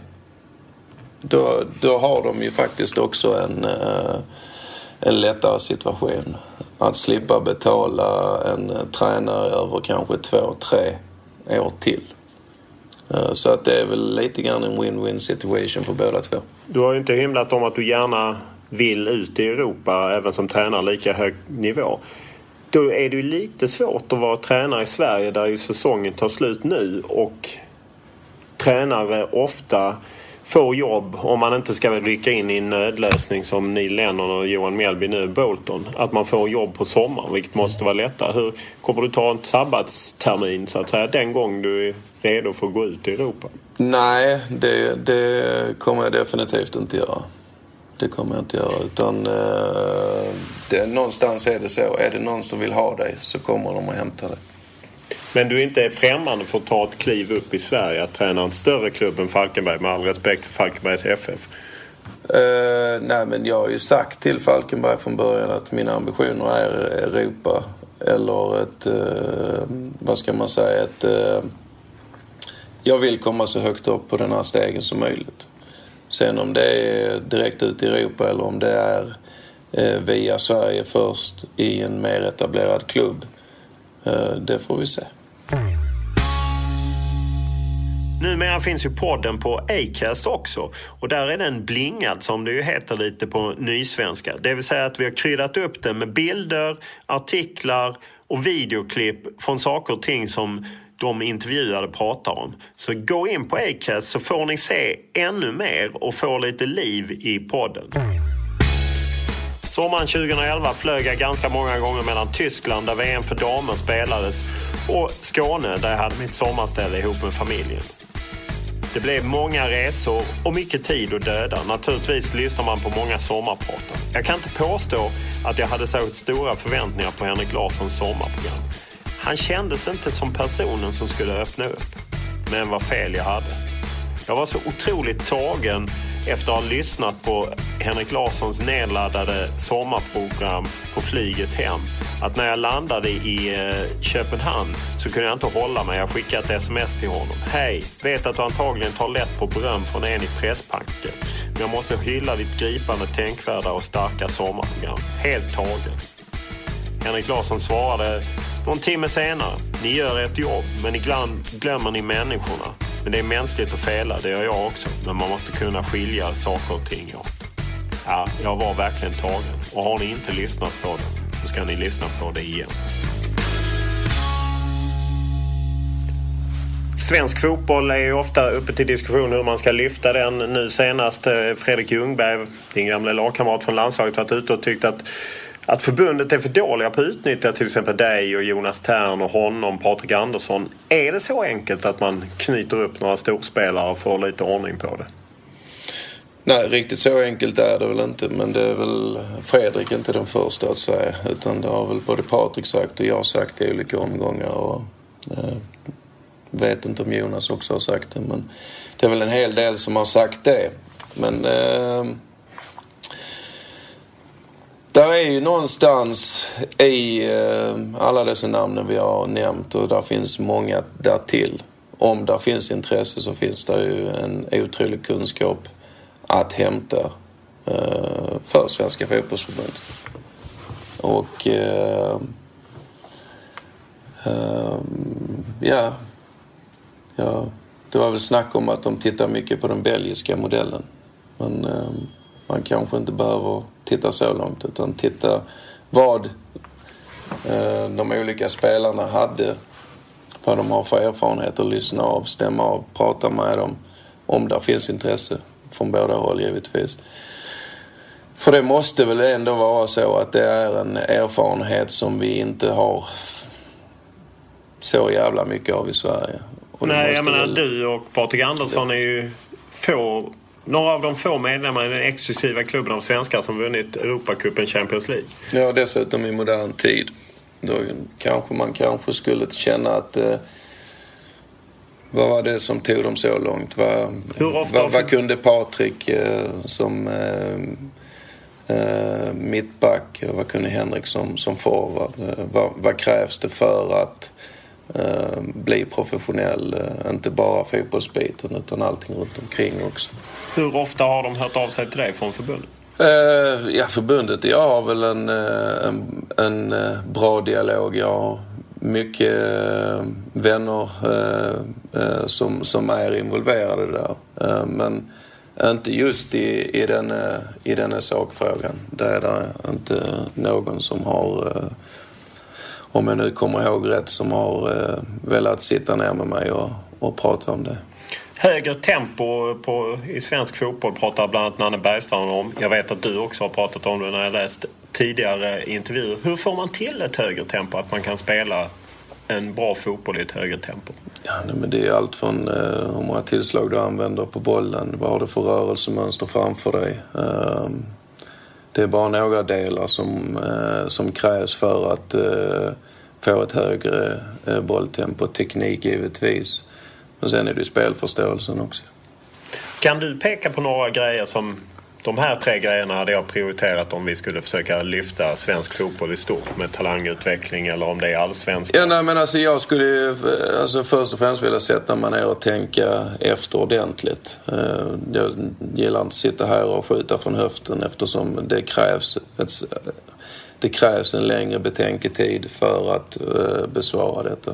S4: då har de ju faktiskt också en lättare situation. Att slippa betala en tränare över kanske 2-3 år till. Så att det är väl lite grann en win-win situation för båda två.
S3: Du har ju inte hymlat om att du gärna vill ut i Europa även som tränare lika hög nivå. Då är det ju lite svårt att vara tränare i Sverige där ju säsongen tar slut nu, och tränare ofta får jobb, om man inte ska rycka in i en nödlösning som Neil Lennon och Johan Mjällby nu i Bolton, att man får jobb på sommaren, vilket måste vara lättare. Hur kommer du ta en sabbatstermin så att säga den gång du är redo för att gå ut i Europa?
S4: Nej, det kommer jag definitivt inte göra. Det kommer jag inte göra, utan någonstans är det så. Är det någon som vill ha dig så kommer de att hämta dig.
S3: Men du är inte främmande för att ta ett kliv upp i Sverige, att träna en större klubb än Falkenberg, med all respekt för Falkenbergs FF?
S4: Nej, men jag har ju sagt till Falkenberg från början att mina ambitioner är Europa, eller jag vill komma så högt upp på den här stegen som möjligt. Sen om det är direkt ut i Europa eller om det är via Sverige först i en mer etablerad klubb, det får vi se.
S3: Numera finns ju podden på Acast också, och där är den blingad som det ju heter lite på nysvenska. Det vill säga att vi har kryddat upp den med bilder, artiklar och videoklipp från saker och ting som de intervjuade pratar om. Så gå in på Acast så får ni se ännu mer och få lite liv i podden. Sommaren 2011 flög jag ganska många gånger mellan Tyskland där VM för damer spelades och Skåne där jag hade mitt sommarställe ihop med familjen. Det blev många resor och mycket tid att döda. Naturligtvis lyssnar man på många sommarpratar. Jag kan inte påstå att jag hade så stora förväntningar på Henrik Larssons sommarprogram. Han kändes inte som personen som skulle öppna upp. Men vad fel jag hade. Jag var så otroligt tagen efter att ha lyssnat på Henrik Larssons nedladdade sommarprogram på flyget hem, att när jag landade i Köpenhamn så kunde jag inte hålla mig. Jag skickade ett sms till honom. Hej, vet att du antagligen tar lätt på beröm från en i presspacket. Men jag måste hylla ditt gripande, tänkvärda och starka sommarprogram. Helt tagen. Henrik Larsson svarade någon timme senare. Ni gör ett jobb, men ibland glömmer ni människorna. Men det är mänskligt att fela, det gör jag också. Men man måste kunna skilja saker och ting åt. Ja, jag var verkligen tagen. Och har ni inte lyssnat på det så ska ni lyssna på det igen. Svensk fotboll är ju ofta uppe till diskussion hur man ska lyfta den. Nu senast Fredrik Ljungberg, din gamla lagkamrat från landslaget, varit ute och tyckt att förbundet är för dåliga på att utnyttja till exempel dig och Jonas Tern och honom, Patrik Andersson. Är det så enkelt att man knyter upp några storspelare och får lite ordning på det?
S4: Nej, riktigt så enkelt är det väl inte. Men det är väl Fredrik inte den första att säga. Utan det har väl både Patrik sagt och jag sagt i olika omgångar. Och vet inte om Jonas också har sagt det. Men det är väl en hel del som har sagt det. Men där är ju någonstans i alla dessa namnen vi har nämnt, och där finns många där till. Om där finns intresse så finns det ju en otrolig kunskap att hämta för Svenska fotbollsförbundet. Och ja, det var väl snack om att de tittar mycket på den belgiska modellen. Men man kanske inte behöver titta så långt, utan titta vad de olika spelarna hade, vad de har för erfarenhet, och lyssna av, stämma av, prata med dem om det finns intresse från båda håll givetvis. För det måste väl ändå vara så att det är en erfarenhet som vi inte har så jävla mycket av i Sverige. Och
S3: nej, jag menar du och Patrik Andersson är ju några av de få medlemmar i den exklusiva klubben av svenskar som vunnit Europacupen, Champions League.
S4: Ja, dessutom i modern tid. Då kanske man skulle känna att vad var det som tog dem så långt? Vad kunde Patrik som mittback, och vad kunde Henrik som forward? Vad krävs det för att bli professionell, inte bara fotbollsbiten utan allting runt omkring också.
S3: Hur ofta har de hört av sig till dig från förbundet?
S4: Ja, förbundet, jag har väl en bra dialog. Jag har mycket vänner som är involverade där, men inte just i den sakfrågan. Det är det inte någon som har, om jag nu kommer ihåg rätt, som har velat sitta ner med mig och prata om det.
S3: Högre tempo i svensk fotboll pratar bland annat Nanne Bergstrand om. Jag vet att du också har pratat om det när jag läst tidigare intervjuer. Hur får man till ett högre tempo, att man kan spela en bra fotboll i ett högre tempo?
S4: Ja, men det är allt från hur många tillslag du använder på bollen. Vad har du för rörelsemönster framför dig? Det är bara några delar som krävs för att få ett högre bolltempo. Teknik givetvis. Men sen är det ju spelförståelsen också.
S3: Kan du peka på några grejer som de här 3 grejerna hade jag prioriterat om vi skulle försöka lyfta svensk fotboll i stort med talangutveckling, eller om det är allsvenska?
S4: Ja, nej, men alltså jag skulle ju först och främst vilja sätta mig ner och tänka efter ordentligt. Jag gillar inte att sitta här och skjuta från höften, eftersom det krävs en längre betänketid för att besvara detta.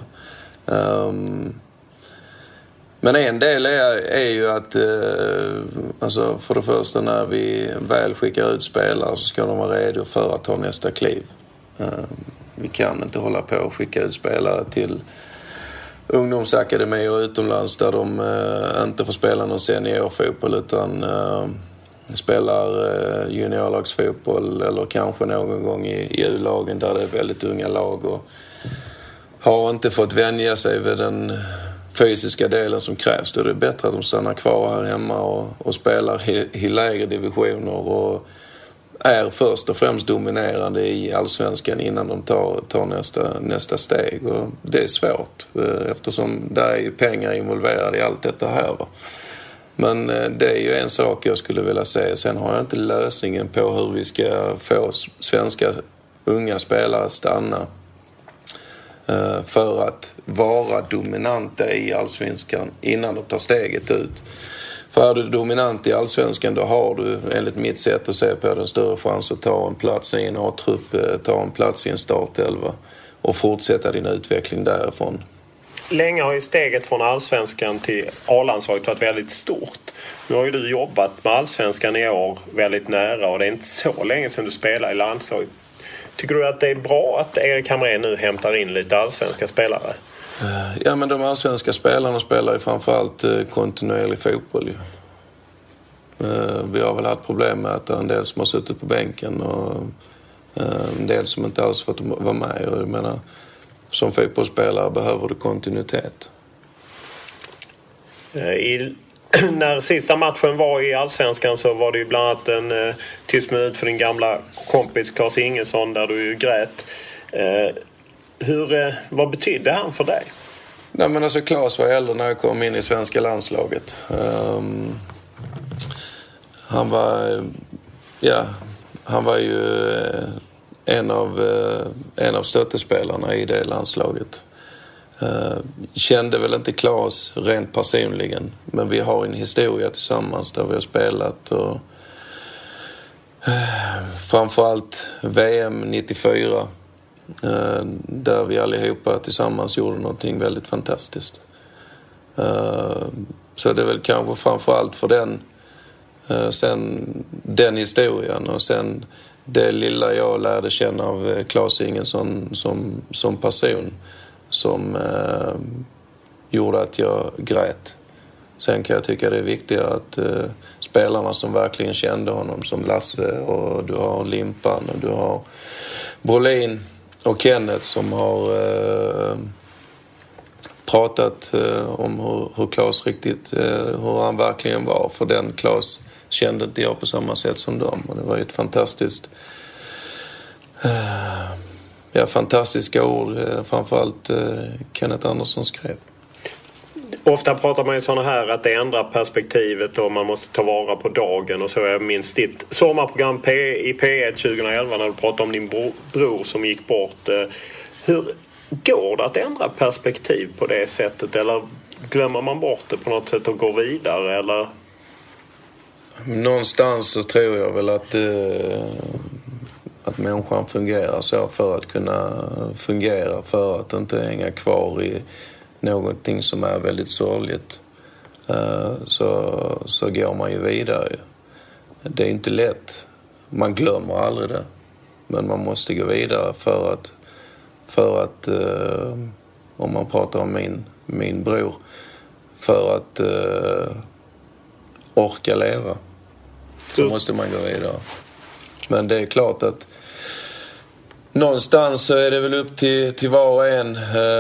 S4: Men en del är ju att alltså för det första, när vi väl skickar ut spelare så ska de vara redo för att ta nästa kliv. Vi kan inte hålla på och skicka ut spelare till ungdomsakademier utomlands där de inte får spela någon seniorfotboll, utan spelar juniorlagsfotboll eller kanske någon gång i U-lagen där det är väldigt unga lag, och har inte fått vänja sig vid den fysiska delen som krävs. Då är det bättre att de stannar kvar här hemma och spelar i lägre divisioner och är först och främst dominerande i allsvenskan innan de tar nästa steg. Och det är svårt, eftersom det är ju pengar involverade i allt detta här. Men det är ju en sak jag skulle vilja säga. Sen har jag inte lösningen på hur vi ska få svenska unga spelare att stanna för att vara dominanta i allsvenskan innan de tar steget ut. För är du dominant i allsvenskan, då har du enligt mitt sätt att se på den större chans att ta en plats i en A-trupp, ta en plats i en startelva och fortsätta din utveckling därifrån.
S3: Länge har ju steget från allsvenskan till A-landslaget varit väldigt stort. Nu har ju du jobbat med allsvenskan i år väldigt nära och det är inte så länge sedan du spelar i landslaget. Tycker du att det är bra att Erik Hamrén nu hämtar in lite allsvenska spelare?
S4: Ja, men de allsvenska spelarna spelar ju framförallt kontinuerlig fotboll. Vi har väl haft problem med att en del som har suttit på bänken och en del som inte alls fått vara med. Och jag menar, som fotbollsspelare behöver du kontinuitet.
S3: När sista matchen var i allsvenskan så var det ju bland annat en tyst minut för din gamla kompis Claes Ingesson där du ju grät. Vad betydde han för dig?
S4: Nej, men alltså Claes var äldre när jag kom in i svenska landslaget. Han var ju en av stöttespelarna i det landslaget. Kände väl inte Claes rent personligen, men vi har en historia tillsammans där vi har spelat och framförallt VM 94 där vi allihopa tillsammans gjorde någonting väldigt fantastiskt. Så det är väl kanske framförallt för den historien och sen det lilla jag lärde känna av Claes Ingesson som person som gjorde att jag grät. Sen kan jag tycka det är viktigare att spelarna som verkligen kände honom, som Lasse och du har Limpan och du har Brolin och Kenneth som har pratat om hur Claes riktigt, hur han verkligen var. För den Claes kände inte jag på samma sätt som dem. Och det var ju ett fantastiska ord, framförallt Kenneth Andersson skrev.
S3: Ofta pratar man ju sådana här att det ändrar perspektivet och man måste ta vara på dagen och så. Jag minns ditt sommarprogram i P1 2011 när du pratade om din bror som gick bort. Hur går det att ändra perspektiv på det sättet? Eller glömmer man bort det på något sätt och går vidare? Eller?
S4: Någonstans så tror jag väl att människan fungerar så för att kunna fungera, för att inte hänga kvar i någonting som är väldigt sorgligt, så går man ju vidare. Det är inte lätt. Man glömmer aldrig det. Men man måste gå vidare för att om man pratar om min bror, för att orka leva så måste man gå vidare. Men det är klart att någonstans så är det väl upp till var och en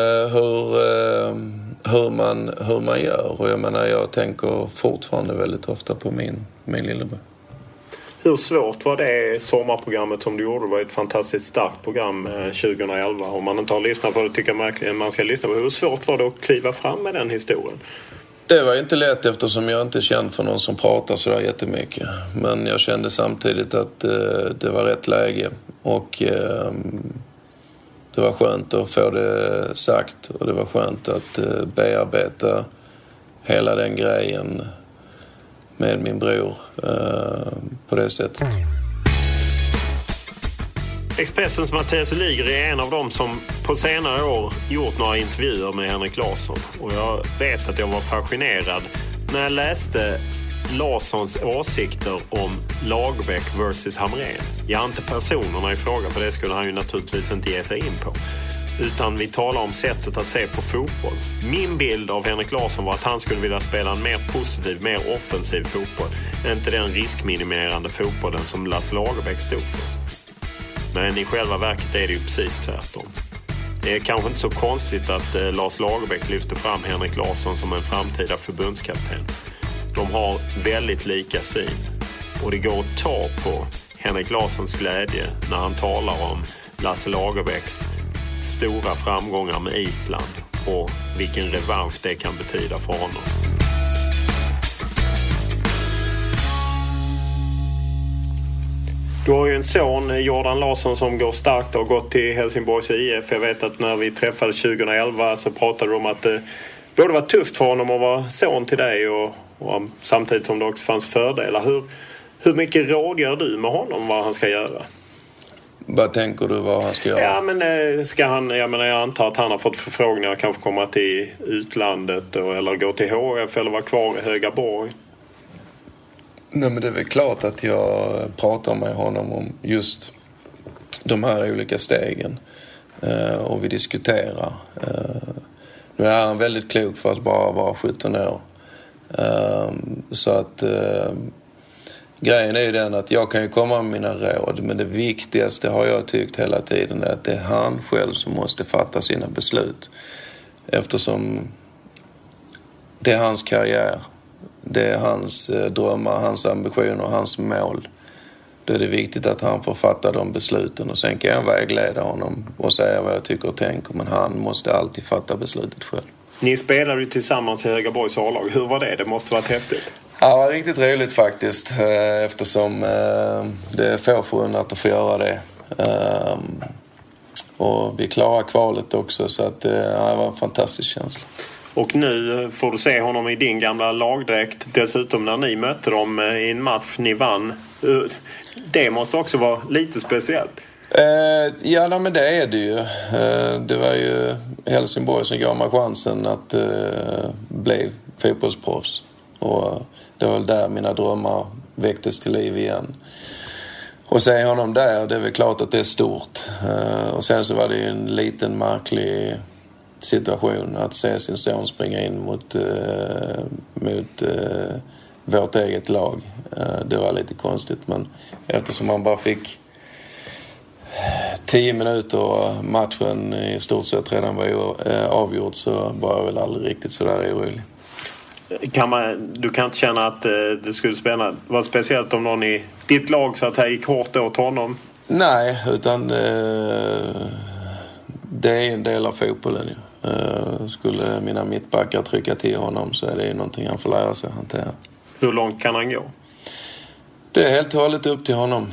S4: hur man gör. Och jag menar, jag tänker fortfarande väldigt ofta på min lillebror.
S3: Hur svårt var det sommarprogrammet som du gjorde? Det var ett fantastiskt starkt program 2011. Om man inte har lyssnat på det tycker jag man ska lyssna på. Hur svårt var det att kliva fram med den historien?
S4: Det var inte lätt eftersom jag inte kände för någon som pratar så där jättemycket. Men jag kände samtidigt att det var rätt läge. Och det var skönt att få det sagt. Och det var skönt att bearbeta hela den grejen med min bror på det sättet.
S3: Expressens Mattias Lyger är en av dem som på senare år gjort några intervjuer med Henrik Larsson. Och jag vet att jag var fascinerad när jag läste Larssons åsikter om Lagerbäck versus Hamrén. Ja, inte personerna i fråga, för det skulle han ju naturligtvis inte ge sig in på. Utan vi talar om sättet att se på fotboll. Min bild av Henrik Larsson var att han skulle vilja spela en mer positiv, mer offensiv fotboll. Inte den riskminimerande fotbollen som Lasse Lagerbäck stod för. Men i själva verket är det ju precis tvärtom. Det är kanske inte så konstigt att Lars Lagerbäck lyfter fram Henrik Larsson som en framtida förbundskapten. De har väldigt lika syn. Och det går att ta på Henrik Larssons glädje när han talar om Lasse Lagerbäcks stora framgångar med Island och vilken revansch det kan betyda för honom. Du har ju en son, Jordan Larsson, som går starkt och har gått till Helsingborgs IF. Jag vet att när vi träffades 2011 så pratade du om att det både var tufft för honom att vara son till dig och samtidigt som det också fanns fördelar. Hur mycket rådgör du med honom vad han ska göra?
S4: Vad tänker du vad han ska göra?
S3: Ja, men ska han, jag antar att han har fått förfrågningar, kanske komma till utlandet eller gå till HF eller vara kvar i Högaborg.
S4: Nej, men det är väl klart att jag pratar med honom om just de här olika stegen och vi diskuterar. Nu är han väldigt klok för att bara vara 17 år. Så att grejen är ju den att jag kan ju komma med mina råd, men det viktigaste har jag tyckt hela tiden är att det är han själv som måste fatta sina beslut. Eftersom det är hans karriär. Det är hans drömmar, hans ambitioner och hans mål. Då är det viktigt att han får fatta de besluten. Och sen kan jag vägleda honom och säga vad jag tycker och tänker. Men han måste alltid fatta beslutet själv.
S3: Ni spelade ju tillsammans i Högaborgs A-lag. Hur var det? Det måste varit häftigt.
S4: Ja, det var riktigt roligt faktiskt. Eftersom det är få förunnat att få göra det. Och vi klarade kvalet också. Så att, det var en fantastisk känsla.
S3: Och nu får du se honom i din gamla lagdräkt. Dessutom när ni mötte dem i en match ni vann. Det måste också vara lite speciellt.
S4: Ja, men det är det ju. Det var ju Helsingborg som gav mig chansen att bli fotbollsproffs. Och det var väl där mina drömmar väcktes till liv igen. Och se honom där, det är väl klart att det är stort. Och sen så var det ju en liten märklig situation att se sin son springa in mot vårt eget lag. Det var lite konstigt, men eftersom man bara fick 10 minuter och matchen i stort sett redan var avgjord, så var jag väl aldrig riktigt så där orolig.
S3: Du kan inte känna att det skulle vara speciellt om någon i ditt lag så att säga gick hårt åt honom?
S4: Nej, utan det är en del av fotbollen ju. Skulle mina mittbackar trycka till honom så är det ju någonting han får lära sig att hantera.
S3: Hur långt kan han gå?
S4: Det är helt och hållet upp till honom.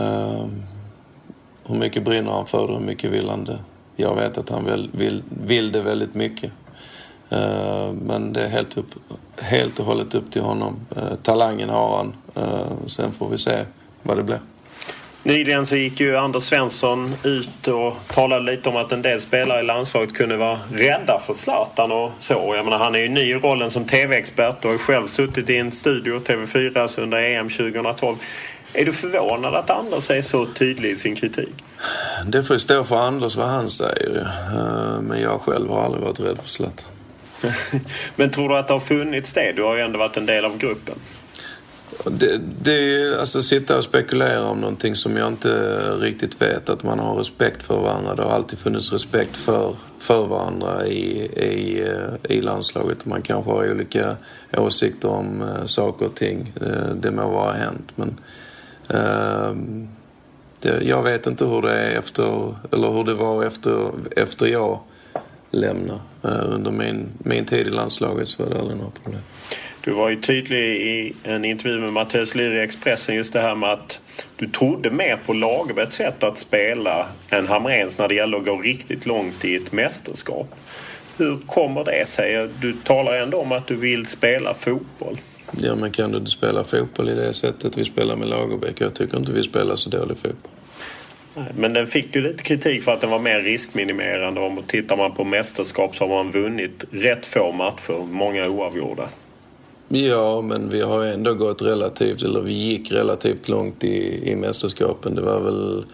S4: Hur mycket brinner han för det, hur mycket vill han det. Jag vet att han vill det väldigt mycket. Men det är helt och hållet upp till honom. Talangen har han. Sen får vi se vad det blir.
S3: Nyligen så gick ju Anders Svensson ut och talade lite om att en del spelare i landslaget kunde vara rädda för Zlatan och så. Jag menar, han är ju ny i rollen som tv-expert och har själv suttit i en studio, TV4 under EM 2012. Är du förvånad att Anders är så tydlig i sin kritik?
S4: Det får stå för Anders vad han säger. Men jag själv har aldrig varit rädd för Zlatan.
S3: Men tror du att det har funnits det? Du har ju ändå varit en del av gruppen.
S4: Det är ju alltså sitta och spekulera om någonting som jag inte riktigt vet. Att man har respekt för varandra. Det har alltid funnits respekt för varandra i landslaget. Man kanske har olika åsikter om saker och ting. Det må vara hänt. Men jag vet inte hur det är hur det var efter jag lämnade. Under min tid i landslaget så var det aldrig något problem.
S3: Du var ju tydlig i en intervju med Mattias Lyr i Expressen just det här med att du trodde mer på Lagerbäcks sätt att spela än Hamrens när det gäller att gå riktigt långt i ett mästerskap. Hur kommer det sig? Du talar ändå om att du vill spela fotboll.
S4: Ja, men kan du inte spela fotboll i det sättet vi spelar med Lagerbäck? Jag tycker inte vi spelar så dålig fotboll.
S3: Men den fick ju lite kritik för att den var mer riskminimerande. Om tittar man på mästerskap så har man vunnit rätt få matcher, många oavgjorda.
S4: Ja, men vi har ändå gått vi gick relativt långt i mästerskapen. Det var väl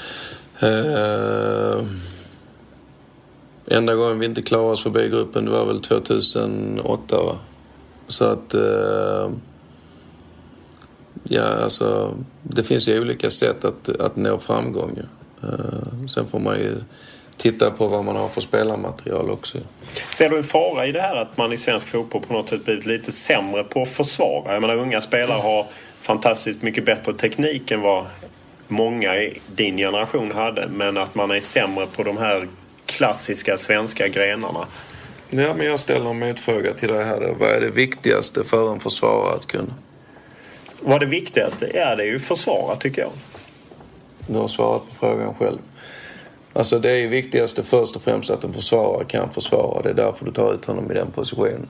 S4: enda gången vi inte klarade oss förbi gruppen, det var väl 2008, va? Så att ja, alltså det finns ju olika sätt att nå framgång. Sen får man ju titta på vad man har för spelarmaterial också.
S3: Ser du en fara i det här att man i svensk fotboll på något sätt blivit lite sämre på att försvara? Jag menar, unga spelare har fantastiskt mycket bättre teknik än vad många i din generation hade, men att man är sämre på de här klassiska svenska grenarna.
S4: Ja, men jag ställer en motfråga till dig här. Vad är det viktigaste för en försvarare att kunna?
S3: Vad det viktigaste är, det är ju försvara, tycker jag.
S4: Du har svarat på frågan själv. Alltså det är viktigaste först och främst att en försvarare kan försvara. Det är därför du tar ut honom i den positionen.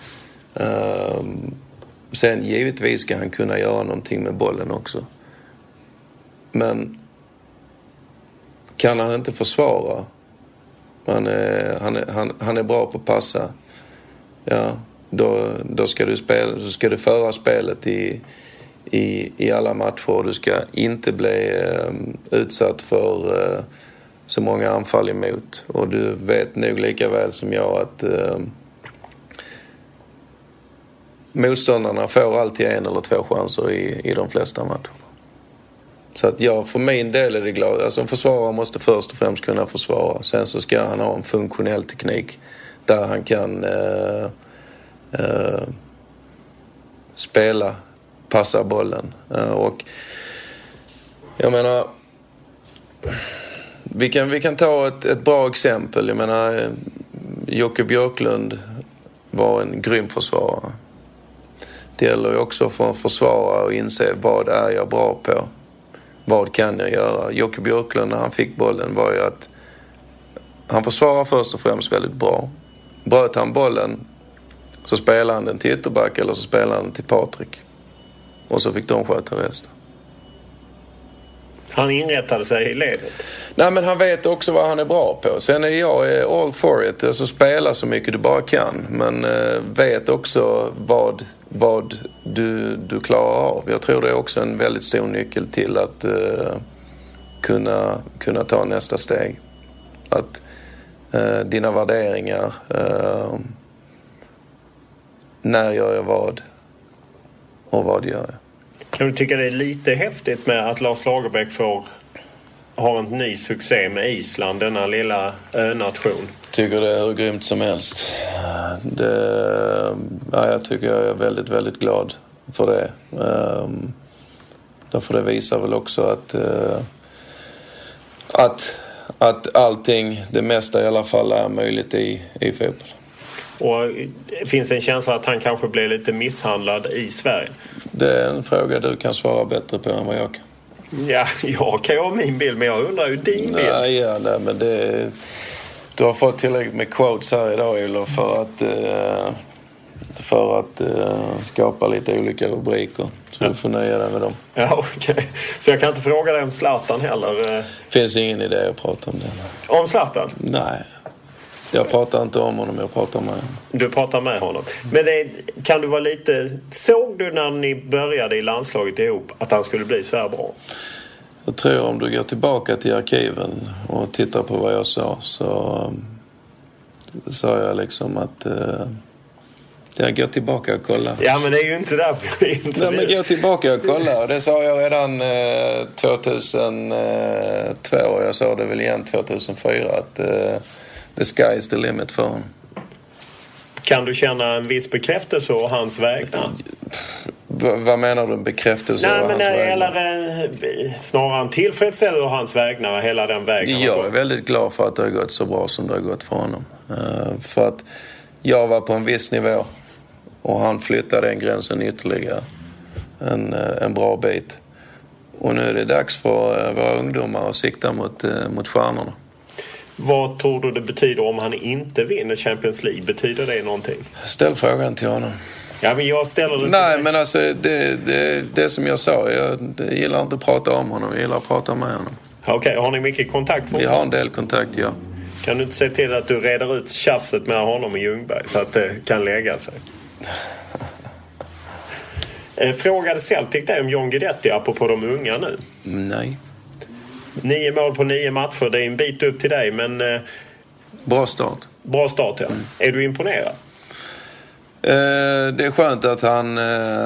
S4: Sen givetvis ska han kunna göra någonting med bollen också. Men kan han inte försvara, han är bra på att passa, ja, då ska du föra spelet i alla matcher. Du ska inte bli utsatt för så många anfall emot. Och du vet nog lika väl som jag att motståndarna får alltid 1 eller 2 chanser i de flesta matcher. Så att jag för min del är det glad. Alltså en försvarare måste först och främst kunna försvara. Sen så ska han ha en funktionell teknik där han kan spela, passa bollen. Och jag menar, vi kan ta ett bra exempel. Jag menar, Jocke Björklund var en grym försvarare. Det gäller ju också för en försvarare att inse vad är jag bra på. Vad kan jag göra? Jocke Björklund när han fick bollen var ju att han försvarar först och främst väldigt bra. Bröt han bollen så spelade han den till ytterback eller så spelade han den till Patrik. Och så fick de sköta resten.
S3: Han inrättade sig i ledet.
S4: Nej, men han vet också vad han är bra på. Sen är jag all for it. Alltså spela så mycket du bara kan. Men vet också vad du klarar av. Jag tror det är också en väldigt stor nyckel till att kunna ta nästa steg. Att dina värderingar, när gör jag vad och vad gör jag.
S3: Kan du tycka det är lite häftigt med att Lars Lagerbäck har en ny succé med Island, denna lilla önation?
S4: Tycker det är hur grymt som helst. Jag tycker jag är väldigt, väldigt glad för det. Därför det visar väl också att allting, det mesta i alla fall, är möjligt i fotboll. Och
S3: finns en känsla att han kanske blir lite misshandlad i Sverige?
S4: Det är en fråga du kan svara bättre på än vad jag kan.
S3: Ja, jag kan ju ha min bild, men jag undrar ju din bild.
S4: Nej, men du har fått tillräckligt med quotes här idag, Olof, för att skapa lite olika rubriker. Så du får nöja dig med dem.
S3: Ja, okej. Så jag kan inte fråga dig om Zlatan heller?
S4: Finns ingen idé att prata om det.
S3: Om Zlatan?
S4: Nej. Jag pratar inte om honom, jag pratar med honom.
S3: Du pratar med honom. Men kan du vara lite... Såg du när ni började i landslaget ihop att han skulle bli så här bra?
S4: Jag tror om du går tillbaka till arkiven och tittar på vad jag sa, så sa jag liksom att jag går tillbaka och kolla.
S3: Ja, men det är ju inte därför jag inte...
S4: Nej, men gå tillbaka och kolla. Det sa jag redan 2002. Jag sa det väl igen 2004 att the sky is the limit för honom.
S3: Kan du känna en viss bekräftelse av hans vägnar?
S4: Vad menar du en bekräftelse av hans vägnar?
S3: Eller snarare en tillfredsställelse av hans vägnar hela den vägen.
S4: Jag är väldigt glad för att det har gått så bra som det har gått för honom. För att jag var på en viss nivå och han flyttade den gränsen ytterligare en bra bit. Och nu är det dags för våra ungdomar att sikta mot stjärnorna. Vad tror du det betyder om han inte vinner Champions League? Betyder det någonting? Ställ frågan till honom.
S3: Ja, men jag ställer det.
S4: Nej, men alltså det som jag sa, jag gillar inte att prata om honom, jag gillar att prata med honom.
S3: Okej, har ni mycket kontakt?
S4: Vi har en del kontakt, ja.
S3: Kan du inte se till att du reder ut tjafset med honom och Ljungberg så att det kan lägga sig? Frågade Celtic dig om John Guidetti apropå de unga nu?
S4: Nej.
S3: 9 mål på 9 matcher, det är en bit upp till dig, men...
S4: Bra start.
S3: Bra start, ja. Är du imponerad?
S4: Det är skönt att han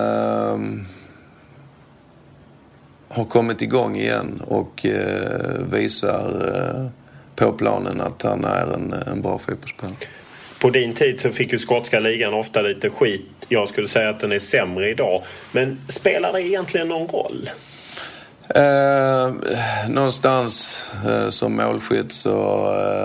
S4: har kommit igång igen och visar på planen att han är en bra fotbollsspelare.
S3: På din tid så fick ju skotska ligan ofta lite skit. Jag skulle säga att den är sämre idag. Men spelar det egentligen någon roll?
S4: Någonstans som målskytt så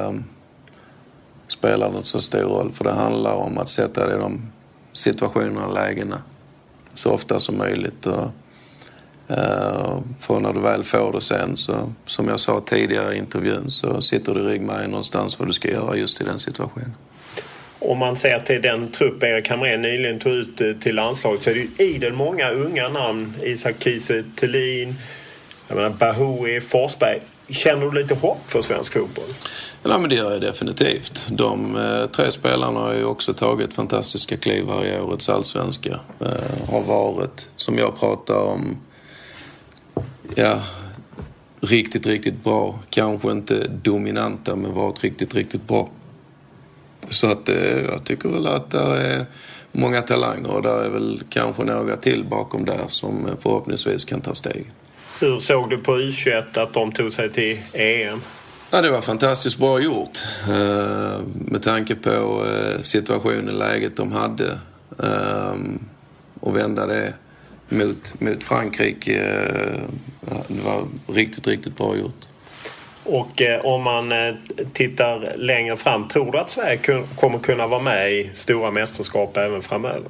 S4: spelar det inte så stor roll. För det handlar om att sätta det i de situationerna och lägena så ofta som möjligt. Och För när du väl får det sen, så som jag sa tidigare i intervjun, så sitter det i ryggmärgen någonstans vad du ska göra just i den situationen.
S3: Om man ser till den trupp Erik Hamrén nyligen tog ut till landslaget, så är det ju idel många unga namn. Isak Kiese Thelin, Bahoui, Forsberg. Känner du lite hopp för svensk fotboll?
S4: Ja, men det gör jag definitivt. De 3 spelarna har ju också tagit fantastiska kliv här i årets allsvenska. Har varit, som jag pratar om, riktigt bra. Kanske inte dominanta, men varit riktigt bra. Så att jag tycker väl att det är många talanger, och där är väl kanske några till bakom där som förhoppningsvis kan ta steg.
S3: Hur såg du på U21 att de tog sig till EM?
S4: Ja, det var fantastiskt bra gjort. Med tanke på situationen, läget de hade. Och vända det mot Frankrike. Det var riktigt bra gjort.
S3: Och om man tittar längre fram, tror du att Sverige kommer kunna vara med i stora mästerskap även framöver?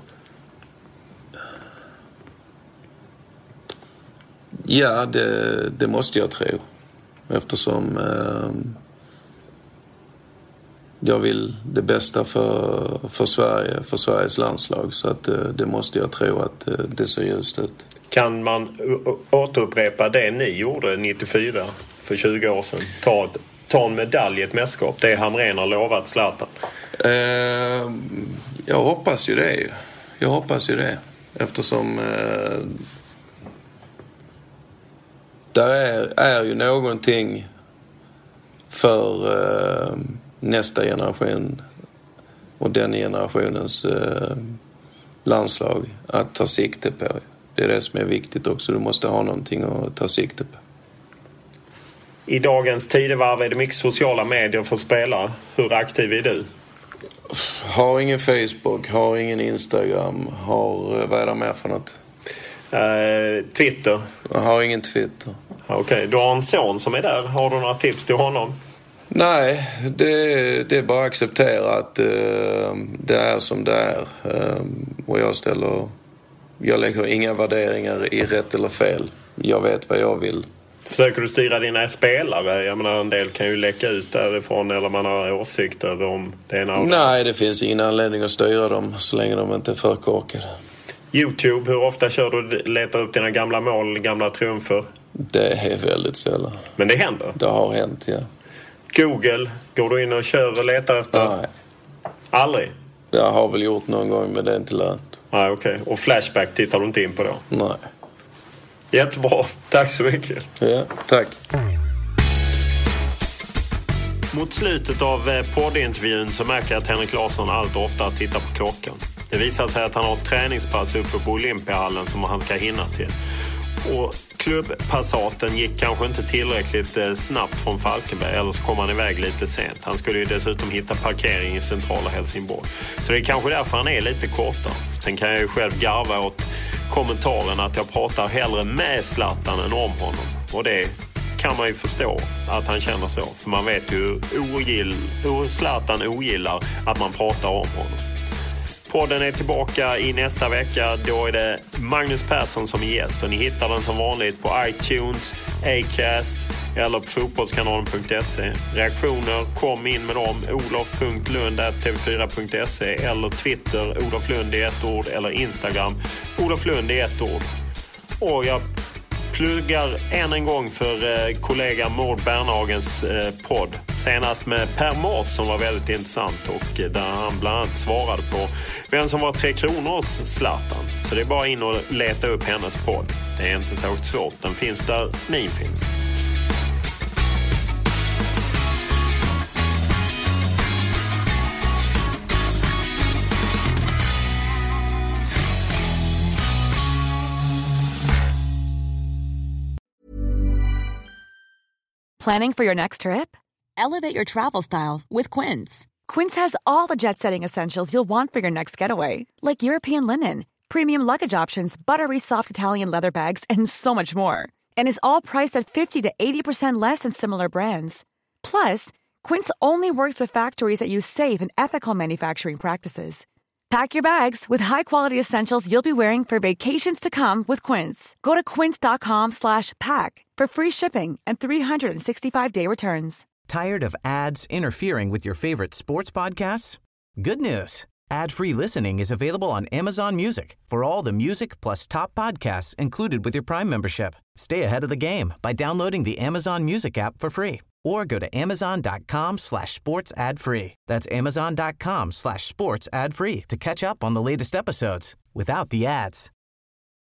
S4: Ja, det måste jag tro. Eftersom jag vill det bästa för Sverige, för Sveriges landslag. Så att det måste jag tro att det ser just ut.
S3: Kan man återupprepa det ni gjorde 94 för 20 år sedan? Ta en medalj i ett mästerskap. Det är Hamrén har lovat Zlatan.
S4: Jag hoppas ju det. Eftersom där är ju någonting för nästa generation och den generationens landslag att ta sikte på. Det är det som är viktigt också. Du måste ha någonting att ta sikte på.
S3: I dagens tidevarv är det mycket sociala medier för spelare. Hur aktiv är du?
S4: Har ingen Facebook, har ingen Instagram, vad är det mer för något?
S3: Twitter.
S4: Jag har ingen Twitter.
S3: Okej, du har en son som är där. Har du några tips till honom?
S4: Nej, det är bara att acceptera att det är som det är. Och jag lägger inga värderingar i rätt eller fel. Jag vet vad jag vill.
S3: Försöker du styra dina spelare? Jag menar, en del kan ju läcka ut därifrån, eller man har åsikter om det ena.
S4: Nej, det finns ingen anledning att styra dem så länge de inte är för korkade.
S3: YouTube, hur ofta kör du letar upp dina gamla mål, gamla triumfer?
S4: Det är väldigt sällan.
S3: Men det händer?
S4: Det har hänt, ja.
S3: Google, går du in och kör och letar efter?
S4: Nej.
S3: Aldrig?
S4: Jag har väl gjort någon gång, men det är inte lönt.
S3: Nej, okej. Och Flashback tittar du inte in på då?
S4: Nej.
S3: Jättebra. Tack så mycket.
S4: Ja, tack.
S3: Mot slutet av poddintervjun så märker jag att Henrik Larsson allt ofta tittar på klockan. Det visar sig att han har ett träningspass uppe på Olympiahallen som han ska hinna till. Och klubbpassaten gick kanske inte tillräckligt snabbt från Falkenberg, eller så kom han iväg lite sent. Han skulle ju dessutom hitta parkering i centrala Helsingborg. Så det är kanske därför han är lite kortare. Sen kan jag ju själv garva åt kommentaren att jag pratar hellre med Zlatan än om honom. Och det kan man ju förstå att han känner så. För man vet ju hur Zlatan ogillar att man pratar om honom. Podden är tillbaka i nästa vecka. Då är det Magnus Persson som är gäst. Och ni hittar den som vanligt på iTunes, Acast eller på fotbollskanalen.se. Reaktioner, kom in med dem. olof.lund@tv4.se eller Twitter, Olof Lund i ett ord, eller Instagram, Olof Lund i ett ord. Och jag pluggar än en gång för kollega Maud Bernhagens podd. Senast med Per Mård som var väldigt intressant, och där han bland annat svarade på vem som var 3 kronors Zlatan. Så det är bara in och leta upp hennes podd. Det är inte så svårt. Den finns där ni finns.
S1: Planning for your next trip?
S8: Elevate your travel style with Quince.
S1: Quince has all the jet-setting essentials you'll want for your next getaway, like European linen, premium luggage options, buttery soft Italian leather bags, and so much more. And is all priced at 50 to 80% less than similar brands. Plus, Quince only works with factories that use safe and ethical manufacturing practices.
S8: Pack your bags with high-quality essentials you'll be wearing for vacations to come with Quince. Go to quince.com/pack for free shipping and 365-day returns.
S9: Tired of ads interfering with your favorite sports podcasts? Good news. Ad-free listening is available on Amazon Music for all the music plus top podcasts included with your Prime membership. Stay ahead of the game by downloading the Amazon Music app for free or go to amazon.com/sports ad free. That's amazon.com/sports ad free to catch up on the latest episodes without the ads.